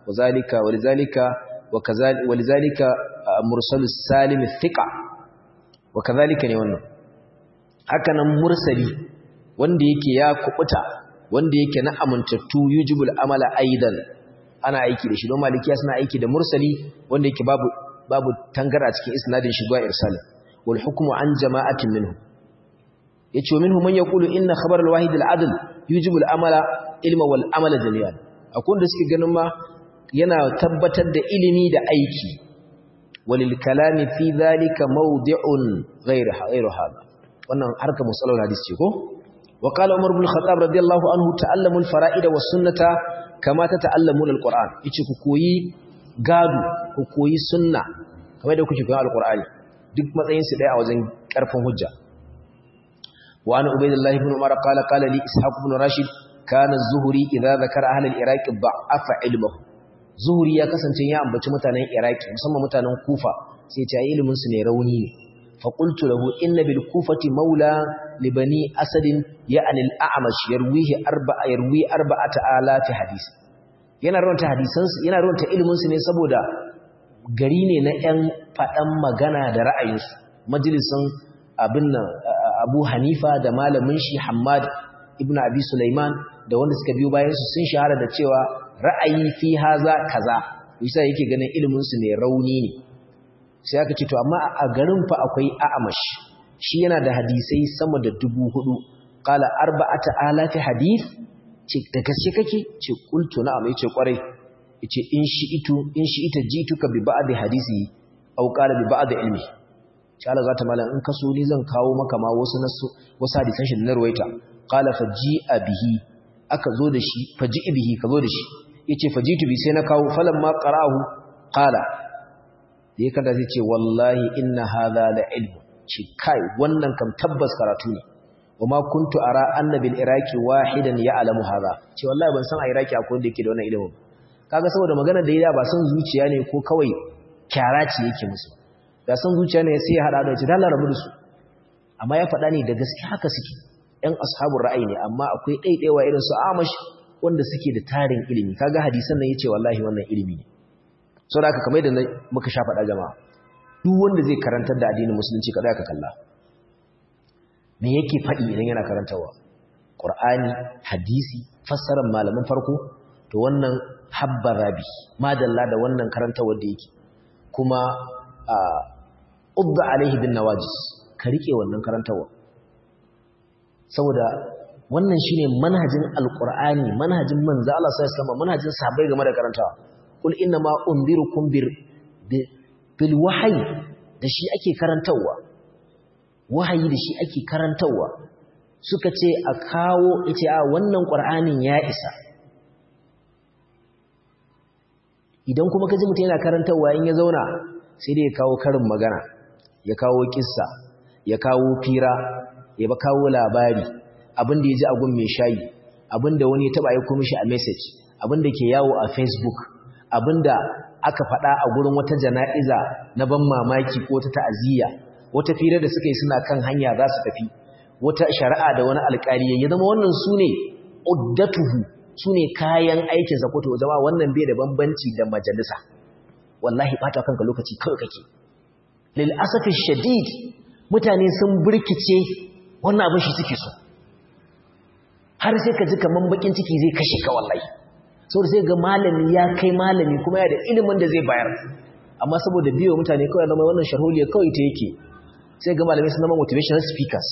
walizalika mursalus salim thiqa wakazalika ne wannan haka nan mursali wanda yake ya kubuta wanda yake na amintattu yujibul amala aidan ana aiki da shi don malikiya suna aiki da mursali wanda yake babu tangara cikin isnadin shi zuwa irsal wal hukmu an jama'atin minhu yace minhu man yaqulu inna khabar al wahid al adl yujibu al amala ilma wal amala jami'an akwai da suke ganin ma yana tabbatar da ilimi da aiki walil kalami fi dhalika mawdi'un ghayr hada wannan harka musallar hadisi ce ko wa qala umar ibn khattab radiyallahu anhu ta'allamu al fara'ida was sunnata kama tata'allamuna al qur'an yace ku koyi gado ku koyi sunna kamar da kuke koyi al qur'ani duk matsayin su daya a wajen karfin hujja wa an ubaydullah ibn umar qala li ishaq ibn rashid kana az-zuhri idha dhakara ahli al-iraq da'afa ilmuhu zuhri ya kasance ya ambaci mutanen iraki musamman mutanen kufa sai ya ce ilimin su ne rauni ne fa qultu lahu inna bil kufati maula li bani asad ya'ni al-a'mash yarwi 4000 hadith yana rawanta hadisansu yana rawanta ilimin su ne saboda gari ne na ƴan faɗan magana da ra'ayinsu majalisun abin nan Abu Hanifa da malamin shi Hammad ibn Abi Sulaiman da wanda suka biyo bayan su sun shahara da cewa ra'ayi fi haza kaza yasa yake ganin ilimin su ne rauni ne sai aka ce to amma a garin fa akwai A'mash shi yana da hadisai sama da 4000 qala 4000 hadith ce da gaske kake ce qultu na'am yace kwarai yace in shi ita jituka bi ba'd hadisi aw qala bi ba'd ilmi insha Allah zata malam in kaso ni zan kawo maka ma wasu hadisan shi da narwaita qala faji'a bihi aka zo da shi faji'i bihi ka zo da shi yace fajitu bi sai na kawo falamma qara'ahu qala dai kada zai ce wallahi inna hadha la ilm ce kai wannan kam tabbas karatu ne wama kuntu ara anna bil iraqi wahidan ya'lamu hadha ce wallahi ban san a iraki akwai wanda yake da wannan ilimin kaga saboda magana da yayi ba san zuciya ne ko kawai kyara ce yake musu da san zuciya ne sai ya hada da ce dalla rabu da su amma ya faɗa ne da gaske haka suke ɗan ashabul ra'ayi ne amma akwai ɗaiɗaiwa irin su Amash wanda suke da tarin ilimi kaga hadisan nan yace wallahi wannan ilimi ne saboda haka kamar da muka sha faɗa jama'a duk wanda zai karantar da addinin musulunci kada ka kalla me yake faɗi idan yana karantawa Qur'ani hadisi fassarar malaman farko to wannan habbaza bi madalla da wannan karantawar da yake kuma udda alaihi bin nawajis ka rike wannan karantawa saboda wannan shine manhajin alqur'ani manhajin manzo Allah sallallahu alaihi wasallam manhajin sahabbai game da karantawa kul inna ma unzirukum bil wahyi da shi ake karantawa wahayi da shi ake karantawa suka ce a kawo yace a wannan qur'anin ya isa idan kuma kaji mutum yana karantawa in ya zauna sai dai ya kawo karin magana ya kawo kissa ya kawo fira ya ba kawo labari abinda ya ji a gun mai shayi abinda wani ya taba aiko mishi a message abinda ke yawo a Facebook abinda aka faɗa a gurin wata jana'iza na ban mamaki ko ta ta'aziyya wata fira da suka yi suna kan hanya za su tafi wata shari'a da wani alƙali ya zama wannan sune uddatuhu sune kayan aikin sa ko to zama wannan bai da bambanci da majalisa wallahi bata kanka lokaci kawai kake lil asafi shadid mutane sun burkice wannan abin shi suke so har sai ka ji kaman bakin ciki zai kashe ka wallahi saboda sai ga malami ya kai malami kuma ya da ilimin da zai bayar amma saboda biyo mutane kawai zama wannan sharholiya kawai ta yake sai ga malamai sun zama motivational speakers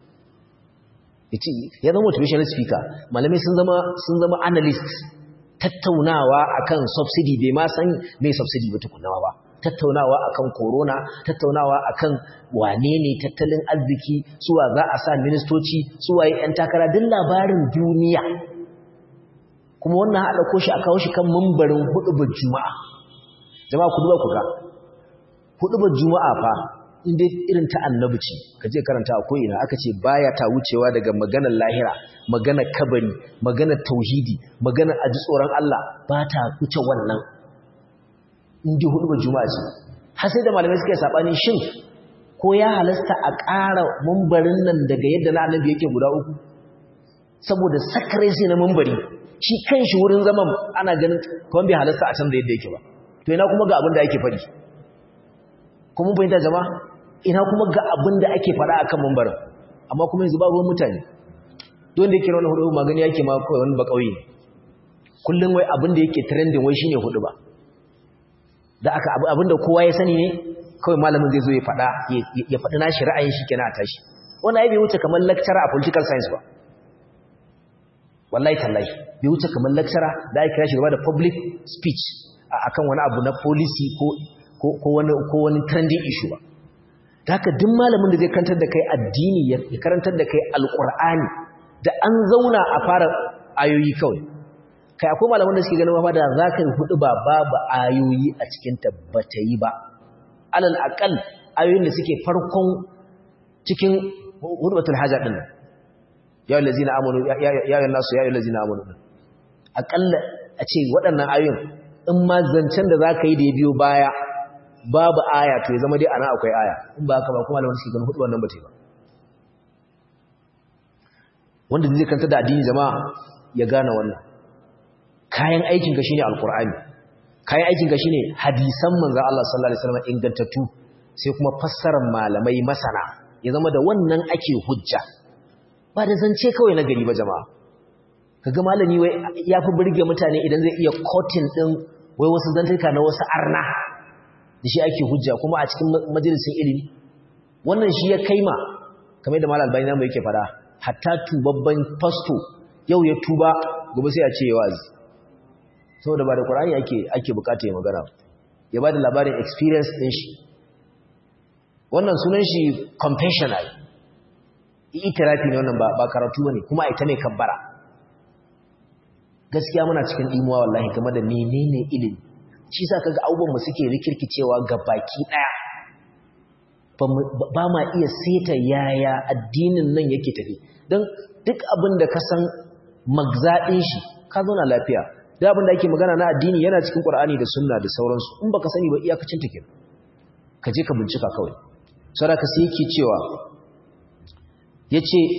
ya zama motivational speaker malamai sun zama analyst tattaunawa akan subsidy bai ma san me subsidy ba tukunawa ba tattaunawa akan corona tattaunawa akan wane ne tattalin arziki suwa za a sa ministoci suwaye yan takara din labarin duniya kuma wannan haɗa ko shi a kawo shi kan mambarin hudubar juma'a jama'a ku duba ku ga hudubar juma'a fa inda irin ta annabi ce ka je karanta a ko'ina aka ce baya ta wucewa daga maganar lahira maganar kabari maganar tauhidi maganar aji tsoron Allah ba ta wuce wannan inda hudubar juma'a ce har sai da malamai suka yi sabani shin ko ya halasta a ƙara mambarin nan daga yadda na annabi yake guda uku saboda sakarci na mambari shi kanshi wurin zaman ana ganin kawai bai halasta a can da yadda yake ba to ina kuma ga abin da ake faɗi kuma fahimta jama'a ina kuma ga abin da ake faɗa akan mambarin amma kuma yanzu ba ruwan mutane don da yake wannan hudu magani yake ma kawai wani ba kauye kullum wai abin da yake trending wai shine hudu ba da aka abin da kowa ya sani ne kawai malamin zai zo ya faɗa ya faɗi nashi ra'ayin shi kenan a tashi wannan ai bai wuce kamar lecturer a political science ba wallahi tallahi bai wuce kamar lecturer da ake kira shi gaba da public speech akan wani abu na policy ko wani trending issue ba da haka duk malamin da zai karantar da kai addini ya karantar da kai alqur'ani da an zauna a fara ayoyi kawai kai akwai malaman da suke ganin ba da zaka yi hudu ba babu ayoyi a cikin tabbata yi ba alal aqal ayoyin da suke farkon cikin hudubatul haja din ya allazina amanu ya nasu ya allazina amanu akalla a ce waɗannan ayoyin in ma zancen da zaka yi da ya biyo baya babu aya to ya zama dai ana akwai aya in ba haka ba kuma malaman suke ganin hudu wannan bace ba wanda zai kanta da addini jama'a ya gane wannan kayan aikin ka shine alqur'ani kayan aikin ka shine hadisan manzon Allah sallallahu alaihi wasallam ingantattu sai kuma fassarar malamai masana ya zama da wannan ake hujja ba da zance kawai na gari ba jama'a kaga malami wai yafi burge mutane idan zai iya quoting din wai wasu zantuka na wasu arna da shi ake hujja kuma a cikin majalisin ilimi wannan shi ya kaima kamar da Malam Albani namu yake fada hatta tubabban fasto yau ya tuba gobe sai ya ce wazi saboda ba da Qur'ani ake bukata ya magana ya bada labarin experience din shi wannan sunan shi confessional itirafi ne wannan ba karatu bane kuma ai ta mai kabbara gaskiya muna cikin imuwa wallahi game da menene ilimi shi sa kaga abubuwan mu suke rikirkicewa ga baki daya ba ma iya seta yaya addinin nan yake tafi dan duk abin da ka san magzadin shi ka zauna lafiya duk abin da ake magana na addini yana cikin Qur'ani da Sunna da sauransu in baka sani ba iyakacin take ka je ka bincika kawai saraka sai yake cewa yace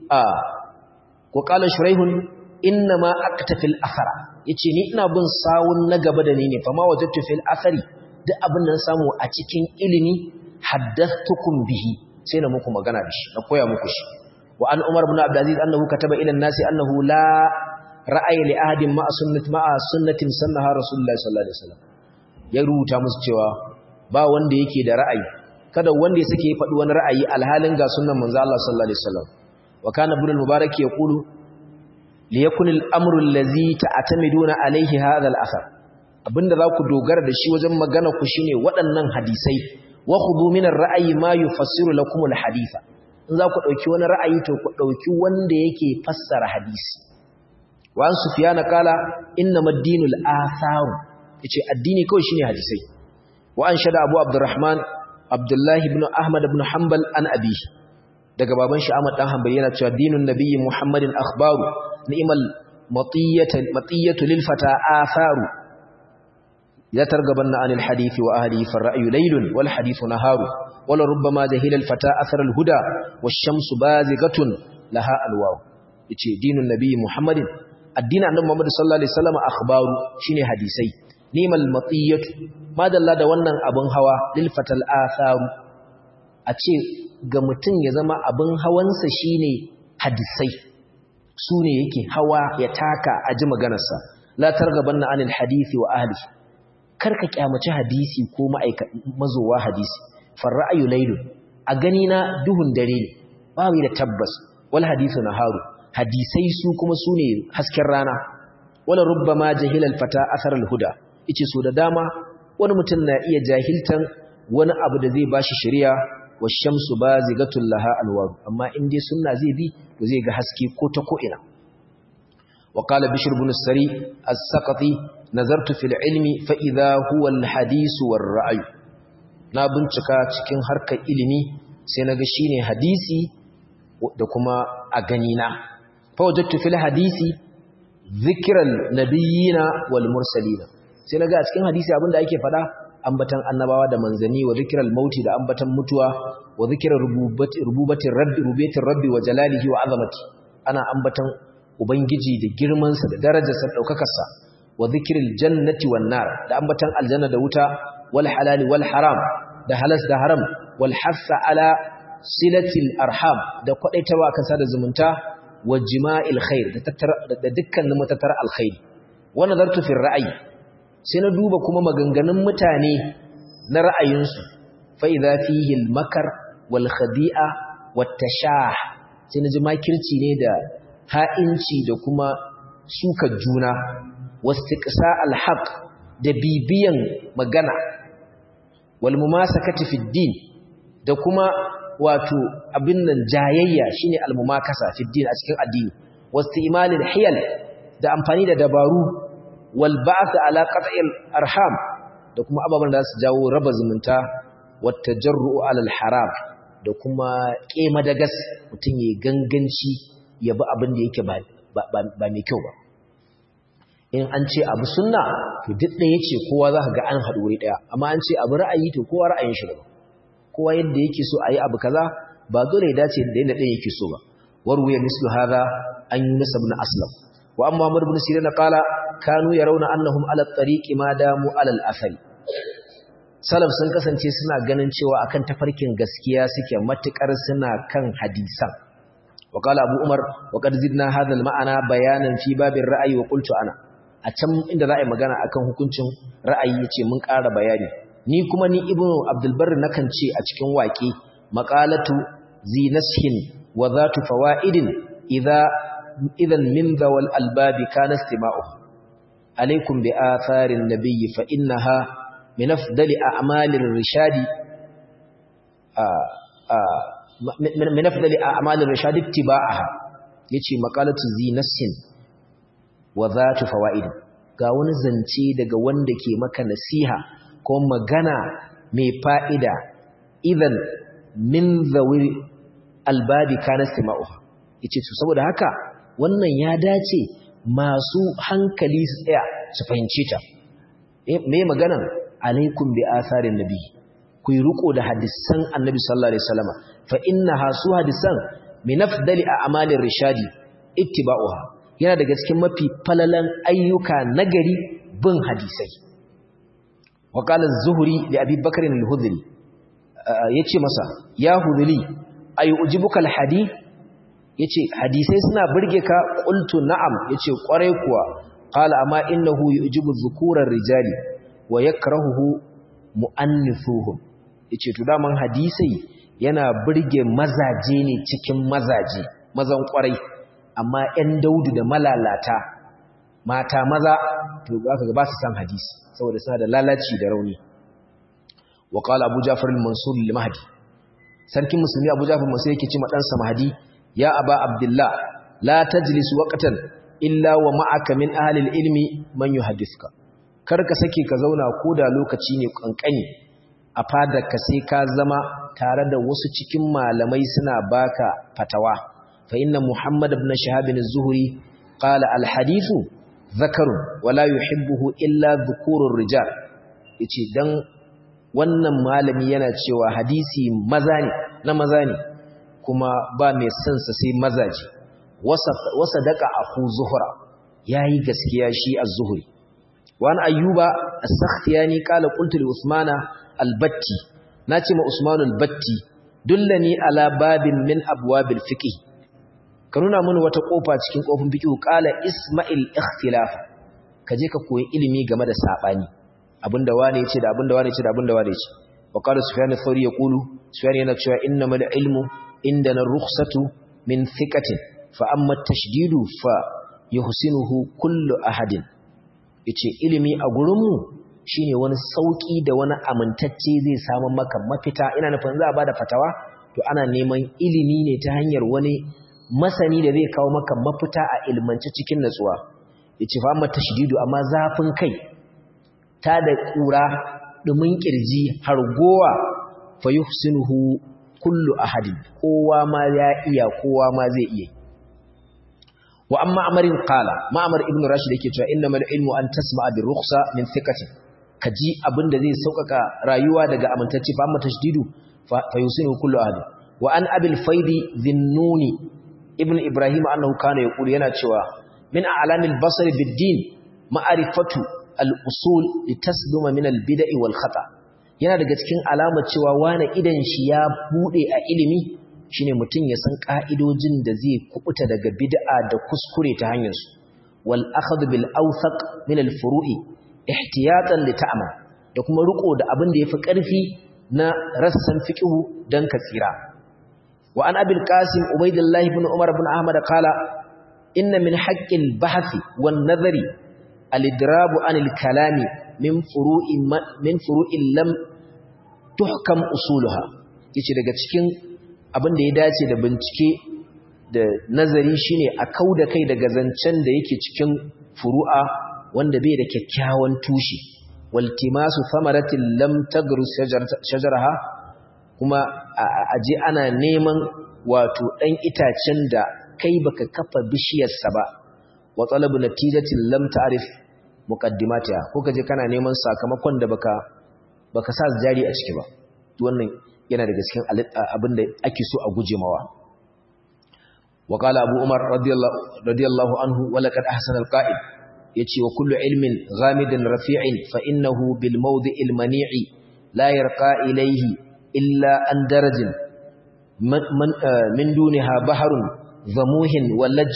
wa qala shuraihun inna ma aqtafil athara yace ni ina bin sawun na gaba da ni ne fa ma wajadtu fil athari duk abin nan samu a cikin ilimi haddathtukum bihi sai na muku magana da shi na koya muku shi wa an umar ibn abdul aziz annahu kataba ila an-nasi annahu la ra'ay li ahadin ma'a sunnatin sannaha rasulullahi sallallahu alaihi wasallam ya rubuta musu cewa ba wanda yake da ra'ayi kada wanda ya sake faɗi wani ra'ayi alhalin ga sunnan manzo Allah sallallahu alaihi wasallam wa kana ibn al-mubarak yaqulu liyakun al-amru allazi ta'tamiduna alayhi hadha al-athar abinda za ku dogara da shi wajen magana ku shine waɗannan hadisai wa khudhu min ar-ra'yi ma yufassiru lakum al-haditha in za ku dauki wani ra'ayi to ku dauki wanda yake fassara hadisi wa an sufyan qala innama ad-dinu al-athar yace addini kawai shine hadisai wa an shada abu abdurrahman abdullah ibn ahmad ibn hanbal an abi daga baban shi ahmad dan hanbali yana cewa dinun nabiyyi muhammadin akhbaru ni'mal matiyatu lil fata atharu ya targabanna anil hadithi wa ahli fa ra'yu laylun wal hadithu naharu wala rubbama jahila al fata athara al huda wash shamsu bazigatun laha alwaw yace dinun nabiyyi muhammadin addinin annabi muhammad sallallahu alaihi wasallam akhbaru shine hadisai ni'mal matiyatu madalla da wannan abun hawa lil fatal atharu a ce ga mutum ya zama abin hawansa shine hadisai su ne yake hawa ya taka a ji maganarsa la targabanna anil hadisi wa ahli karka kyamaci hadisi ko mazowa hadisi far ra'yu laylun a gani na duhun dare ne babu da tabbas wal hadithu naharu hadisai su kuma su ne hasken rana wala rubbama jahila al fata athar al huda yace so da dama wani mutum na iya jahiltan wani abu da zai bashi shari'a والشمس بازغة لها أنوار أما إن دي سنة زي بي وزي حسكي كوتا كوئنا وقال بشر بن السري السقطي نظرت في العلم فإذا هو الحديث والرأي نابنشكا cikin harkar ilimi sai naga shine hadisi da kuma a ganina fa wajadtu fil hadisi dhikral nabiyina wal mursalina sai naga a cikin hadisi abinda ake fada ambatan annabawa da manzani wa zikral mauti da ambatan mutuwa wa zikrar rububatir rabbi wa jalalihi wa azamati ana ambatan ubangiji da girman sa da darajarsa daukakar sa wa zikril jannati wan nar da ambatan aljanna da wuta wal halal wal haram da halas da haram wal hassa ala silatil arham da kwadaitawa kan sada zumunta wa jima'il khair da dukkan matatar alkhair wa nadartu fi ra'yi sai na duba kuma maganganun mutane na ra'ayinsu fa idza fihi al-makar wal khadi'a wat tashah sai na ji makirci ne da ha'inci da kuma suka juna wastiqsa al-haq da bibiyan magana wal mumasakati fi din da kuma wato abin nan jayayya shine al-mumakasa fi din a cikin addini wasti'malil hiyal da amfani da dabaru والبعث على قطع الارham da kuma ababan da su jawo raba zumunta wattajarru ala alharam da kuma kema da gas mutun yayin ganganci ya bi abin da yake ba mai kyau ba. In an ce abu sunna to duk ɗaya ce kowa za ka ga an haɗu wuri ɗaya, amma an ce abu ra'ayi to kowa ra'ayin shi daban, kowa yadda yake so a yi abu kaza ba dole ya dace da yadda ɗaya yake so ba. warwaya mislu hadha an Yunus ibn Aslam wa amma Amr ibn Sirin qala kanu yarawna annahum ala at-tariqi ma damu ala al-athari. Salaf sun kasance suna ganin cewa akan tafarkin gaskiya suke matukar suna kan hadisan. wa qala Abu Umar wa qad zidna hadha al-ma'ana bayanan fi babir ra'yi wa qultu ana, a can inda za a yi magana akan hukuncin ra'ayi yace mun ƙara bayani. Ni kuma ni Ibn Abdul Barr nakan ce a cikin waƙe maqalatu zinashin wa zatu fawaidin idan min zawal albabi kana istima'uhu alaykum bi atharin nabiy fa innaha min afdali a'malir rishadi min afdali a'malir rishadi ittiba'aha. Yace maqalatu zinashin wa zatu fawaid, ga wani zance daga wanda ke maka nasiha ko magana mai fa'ida, idan min zawil albabi kana istima'uha. Yace to saboda haka wannan ya dace masu hankali su tsaya su fahimce ta. Me maganan alaikum bi atharin nabi, ku yi riko da hadisan annabi sallallahu alaihi wasallam fa innaha su hadisan min afdali a'malir rishadi ittiba'uha, yana daga cikin mafi falalan ayyuka nagari bin hadisai. wa qala az-zuhri li abi bakr al-hudhri, yace masa ya hudhri ayujibuka al-hadith, yace hadisai suna burge ka? Qultu na'am, yace kwarai kuwa. Qala amma innahu yujibu dhukurar rijali wa yakrahuhu mu'annithuhum, yace to daman hadisai yana burge mazaje ne cikin mazaje, mazan kwarai, amma ƴan daudu da malalata mata maza to zaka ga ba su san hadisi saboda suna da lalaci da rauni. wa qala Abu Ja'far al-Mansur al-Mahdi, sarkin musulmi Abu Ja'far al-Mansur yake ce ma dan sa Mahdi, ya aba Abdullah la tajlis waqtan illa wa ma'aka min ahli al-ilmi man yuhaddithuka, kar ka sake ka zauna koda lokaci ne kankani a fadarka sai ka zama tare da wasu cikin malamai suna baka fatawa. fa inna Muhammad ibn Shihab az-Zuhri qala al-hadithu dhakarun wa la yuhibbuhu illa dhukurur rijal, yace dan wannan malami yana cewa hadisi maza ne na maza ne kuma ba mai son sa sai mazaji. wasa daka aku zuhra, yayi gaskiya shi az-Zuhri. wa an ayyuba as-sakhtiyani qala qultu li usmana al-batti, nace ma usman al-batti dullani ala babin min abwabil fiqh, ka nuna mini wata kofa cikin kofin fiqh. qala isma'il ikhtilaf, kaje ka koyi ilimi game da sabani, abinda wane yace da abinda wane yace da abinda wane yace. wa qala sufyan al-thawri yaqulu, sufyan yana cewa innamal ilmu indana rukhsatu min thiqatin fa amma at-tashdidu fa yuhsinuhu kullu ahadin, yace ilimi a gurin mu shine wani sauki da wani amintacce zai samu maka mafita. Ina nufin za a bada fatawa to ana neman ilimi ne ta hanyar wani masani da zai kawo maka mafita a ilmance cikin natsuwa. yace fa amma tashdidu, amma zafin kai ta da kura dumin kirji har gowa fa yuhsinuhu kullu ahadin, kowa ma ya iya, kowa ma zai iya. wa amma amarin qala, ma'amar ibn rashid yake cewa innamal ilmu an tasma'a bir rukhsa min thiqatin, kaji abinda zai saukaka rayuwa daga amintacce. fa amma tashdidu fa yuhsinuhu kullu ahadin. wa an abil faidi dhinnuni ibn ibrahim annahu kana yaqulu, yana cewa min a'lamil basri bid-din ma'rifatu al-usul litasduma min al-bid'i wal khata, yana daga cikin alamar cewa wani idan shi ya bude a ilimi shine mutum ya san ka'idojin da zai kubuta daga bid'a da kuskure ta hanyar su. wal akhd bil awthaq min al-furu'i ihtiyatan li ta'mal, da kuma riko da abin da yafi karfi na rassan fiqhu dan ka tsira. wa an abil qasim ubaydullah ibn umar ibn ahmad qala inna min haqqil bahthi wan nadhari al-idrabu anil kalami min furu'in lam tuhkam usuluha, yace daga cikin abin da ya dace da bincike da nazari shine a kauda kai daga zancen da yake cikin furu'a wanda bai da kyakkyawan tushe. waltimasu thamaratin lam tagrus shajaraha, kuma aje ana neman wato dan itacen da kai baka kafa bishiyarsa ba wa talabu natijatin lam ta'rif muqaddimatiha ko kaje kana neman sakamakon da baka sa jari a ciki ba wannan yana daga cikin abinda ake so a guje mawa wa qala abu umar radiyallahu anhu wa laqad ahsana alqa'id yace wa kullu ilmin ghamidin rafi'in fa innahu bil mawdi'il mani'i la yarqa ilayhi illa an darajin min duniha bahrun zamuhin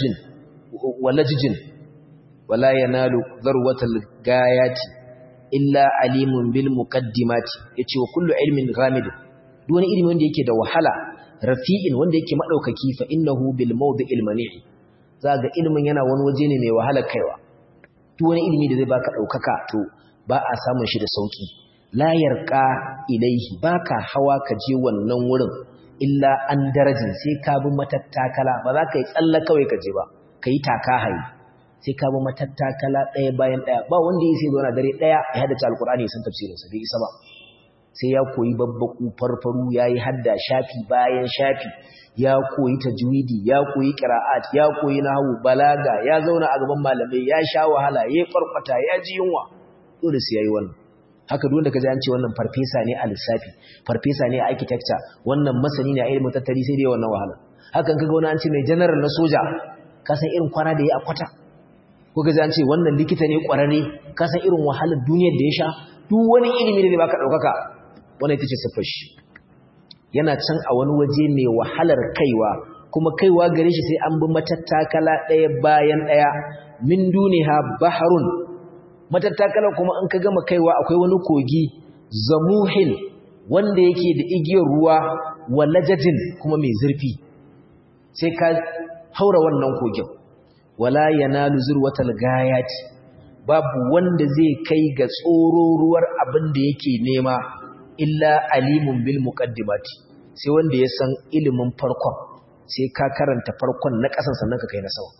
walajjin wala yanalu dharwatal gayati illa alimun bil muqaddimati yace wa kullu ilmin ghamid duk wani ilimi wanda yake da wahala rafi'in wanda yake madaukaki fa innahu bil mawdi'il mani'i zaga ilimin yana wani waje ne mai wahala kaiwa duk wani ilimi da zai baka daukaka to ba a samun shi da sauki la yarqa ilaihi baka hawa ka je wannan wurin illa an darajin sai ka bi matattakala ba za ka yi tsalla kawai ka je ba ka yi taka hayi sai ka bi matattakala ɗaya bayan ɗaya ba wanda ya sai zauna dare ɗaya ya haddace alkur'ani ya san tafsirinsa bai isa ba sai ya koyi babbaku farfaru ya yi hadda shafi bayan shafi ya koyi tajwidi ya koyi qira'at ya koyi nahwu balaga ya zauna a gaban malamai ya sha wahala ya farfata ya ji yunwa dole sai yayi wannan haka duk wanda kaje an ce wannan farfesa ne a lissafi farfesa ne a architecture wannan masani ne a ilimin tattali sai dai wannan wahala hakan kaga wani an ce mai general na soja ka san irin kwana da yayi a kwata ko kaje an ce wannan likita ne kwararre ka san irin wahalar duniyar da ya sha duk wani ilimi da zai baka daukaka wannan ita ce siffar shi yana can a wani waje mai wahalar kaiwa kuma kaiwa gare shi sai an bi matattakala ɗaya bayan ɗaya min duniha baharun matattakala kuma in ka gama kaiwa akwai wani kogi zamuhin wanda yake da igiyar ruwa walajajin kuma mai zurfi sai ka haura wannan kogin wala yanalu zurwatal gayati babu wanda zai kai ga tsororuwar abin da yake nema illa alimun bil muqaddimati sai wanda ya san ilimin farkon sai ka karanta farkon na kasan sannan ka kai na sama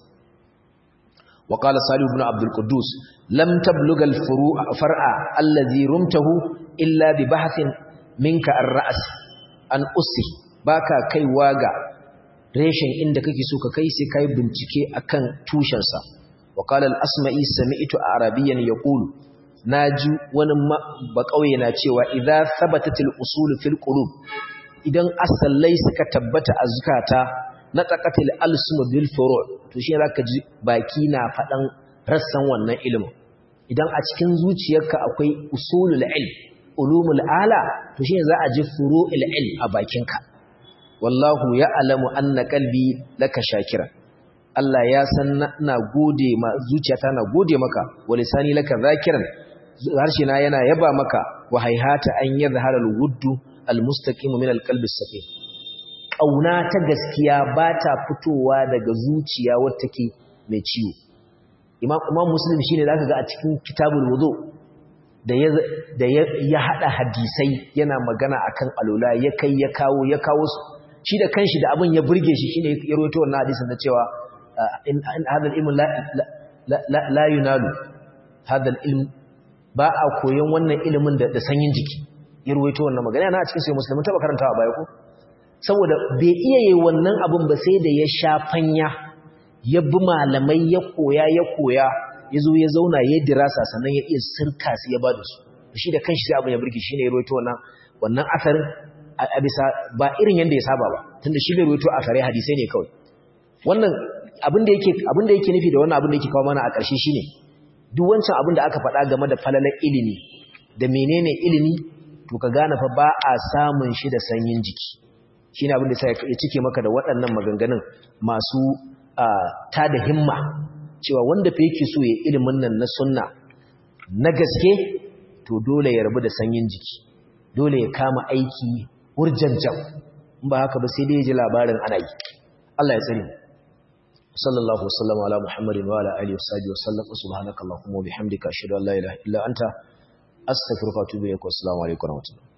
wa qala salih ibn abdul quddus lam tablugha al far'a allazi rumtahu illa bi bahthin minka ar-ra's an usi baka kaiwa ga reshen inda kake so ka kai sai kai bincike akan tushen sa wa qala al-asma'i sami'tu arabiyyan yaqulu naji wani ba kauye na cewa idza thabatatil usul fil qulub idan asallai suka tabbata a zukata na taqatil alsum bil furu' to shi zaka ji baki na fadan rassan wannan ilimin idan a cikin zuciyarka akwai usulul ilm ulumul ala to shi za a ji furu'il ilm a bakinka wallahu ya'lamu anna qalbi laka shakira Allah ya san na gode ma zuciyata na gode maka wa lisani laka zakiran harshe na yana yaba maka wa hayhata an yadhhara al-wuddu al-mustaqim min al-qalbi as-saqim kauna ta gaskiya ba ta fitowa daga zuciya wacce take mai ciwo imam muslim shine zaka ga a cikin kitabul wudu da ya hada hadisai yana magana akan alula ya kai ya kawo su shi da kanshi da abin ya burge shi shine ya rawaito wannan hadisin da cewa in hadal ilm la yunalu hadal ilm ba a koyon wannan ilimin da sanyin jiki ya rawaito wannan magana yana a cikin sai muslimin taba karantawa baya ko saboda bai iya yi wannan abin ba sai da ya sha fanya ya bi malamai ya koya ya zo ya zauna ya dirasa sannan ya iya sirka su ya ba da su shi da kanshi sai abin ya burge shi ne ya rawaito wannan asarin a bisa ba irin yanda ya saba ba tunda shi bai rawaito asarai hadisai ne kawai wannan abin da yake nufi da wannan abin da yake kawo mana a ƙarshe shine duk wancan abin da aka faɗa game da falalar ilimi da menene ilimi to ka gane fa ba a samun shi da sanyin jiki shine abin da sai ya cike maka da waɗannan maganganun masu ta da himma cewa wanda fa yake so ya ilimin nan na sunna na gaske to dole ya rabu da sanyin jiki dole ya kama aiki urjanjan in ba haka ba sai dai ya ji labarin ana yi Allah ya tsare mu sallallahu wasallama ala muhammadin wa ala alihi washabihi wasallam subhanakallahumma wa bihamdika ashhadu an la ilaha illa anta astaghfiruka wa atubu ilaik wa assalamu alaikum wa rahmatullahi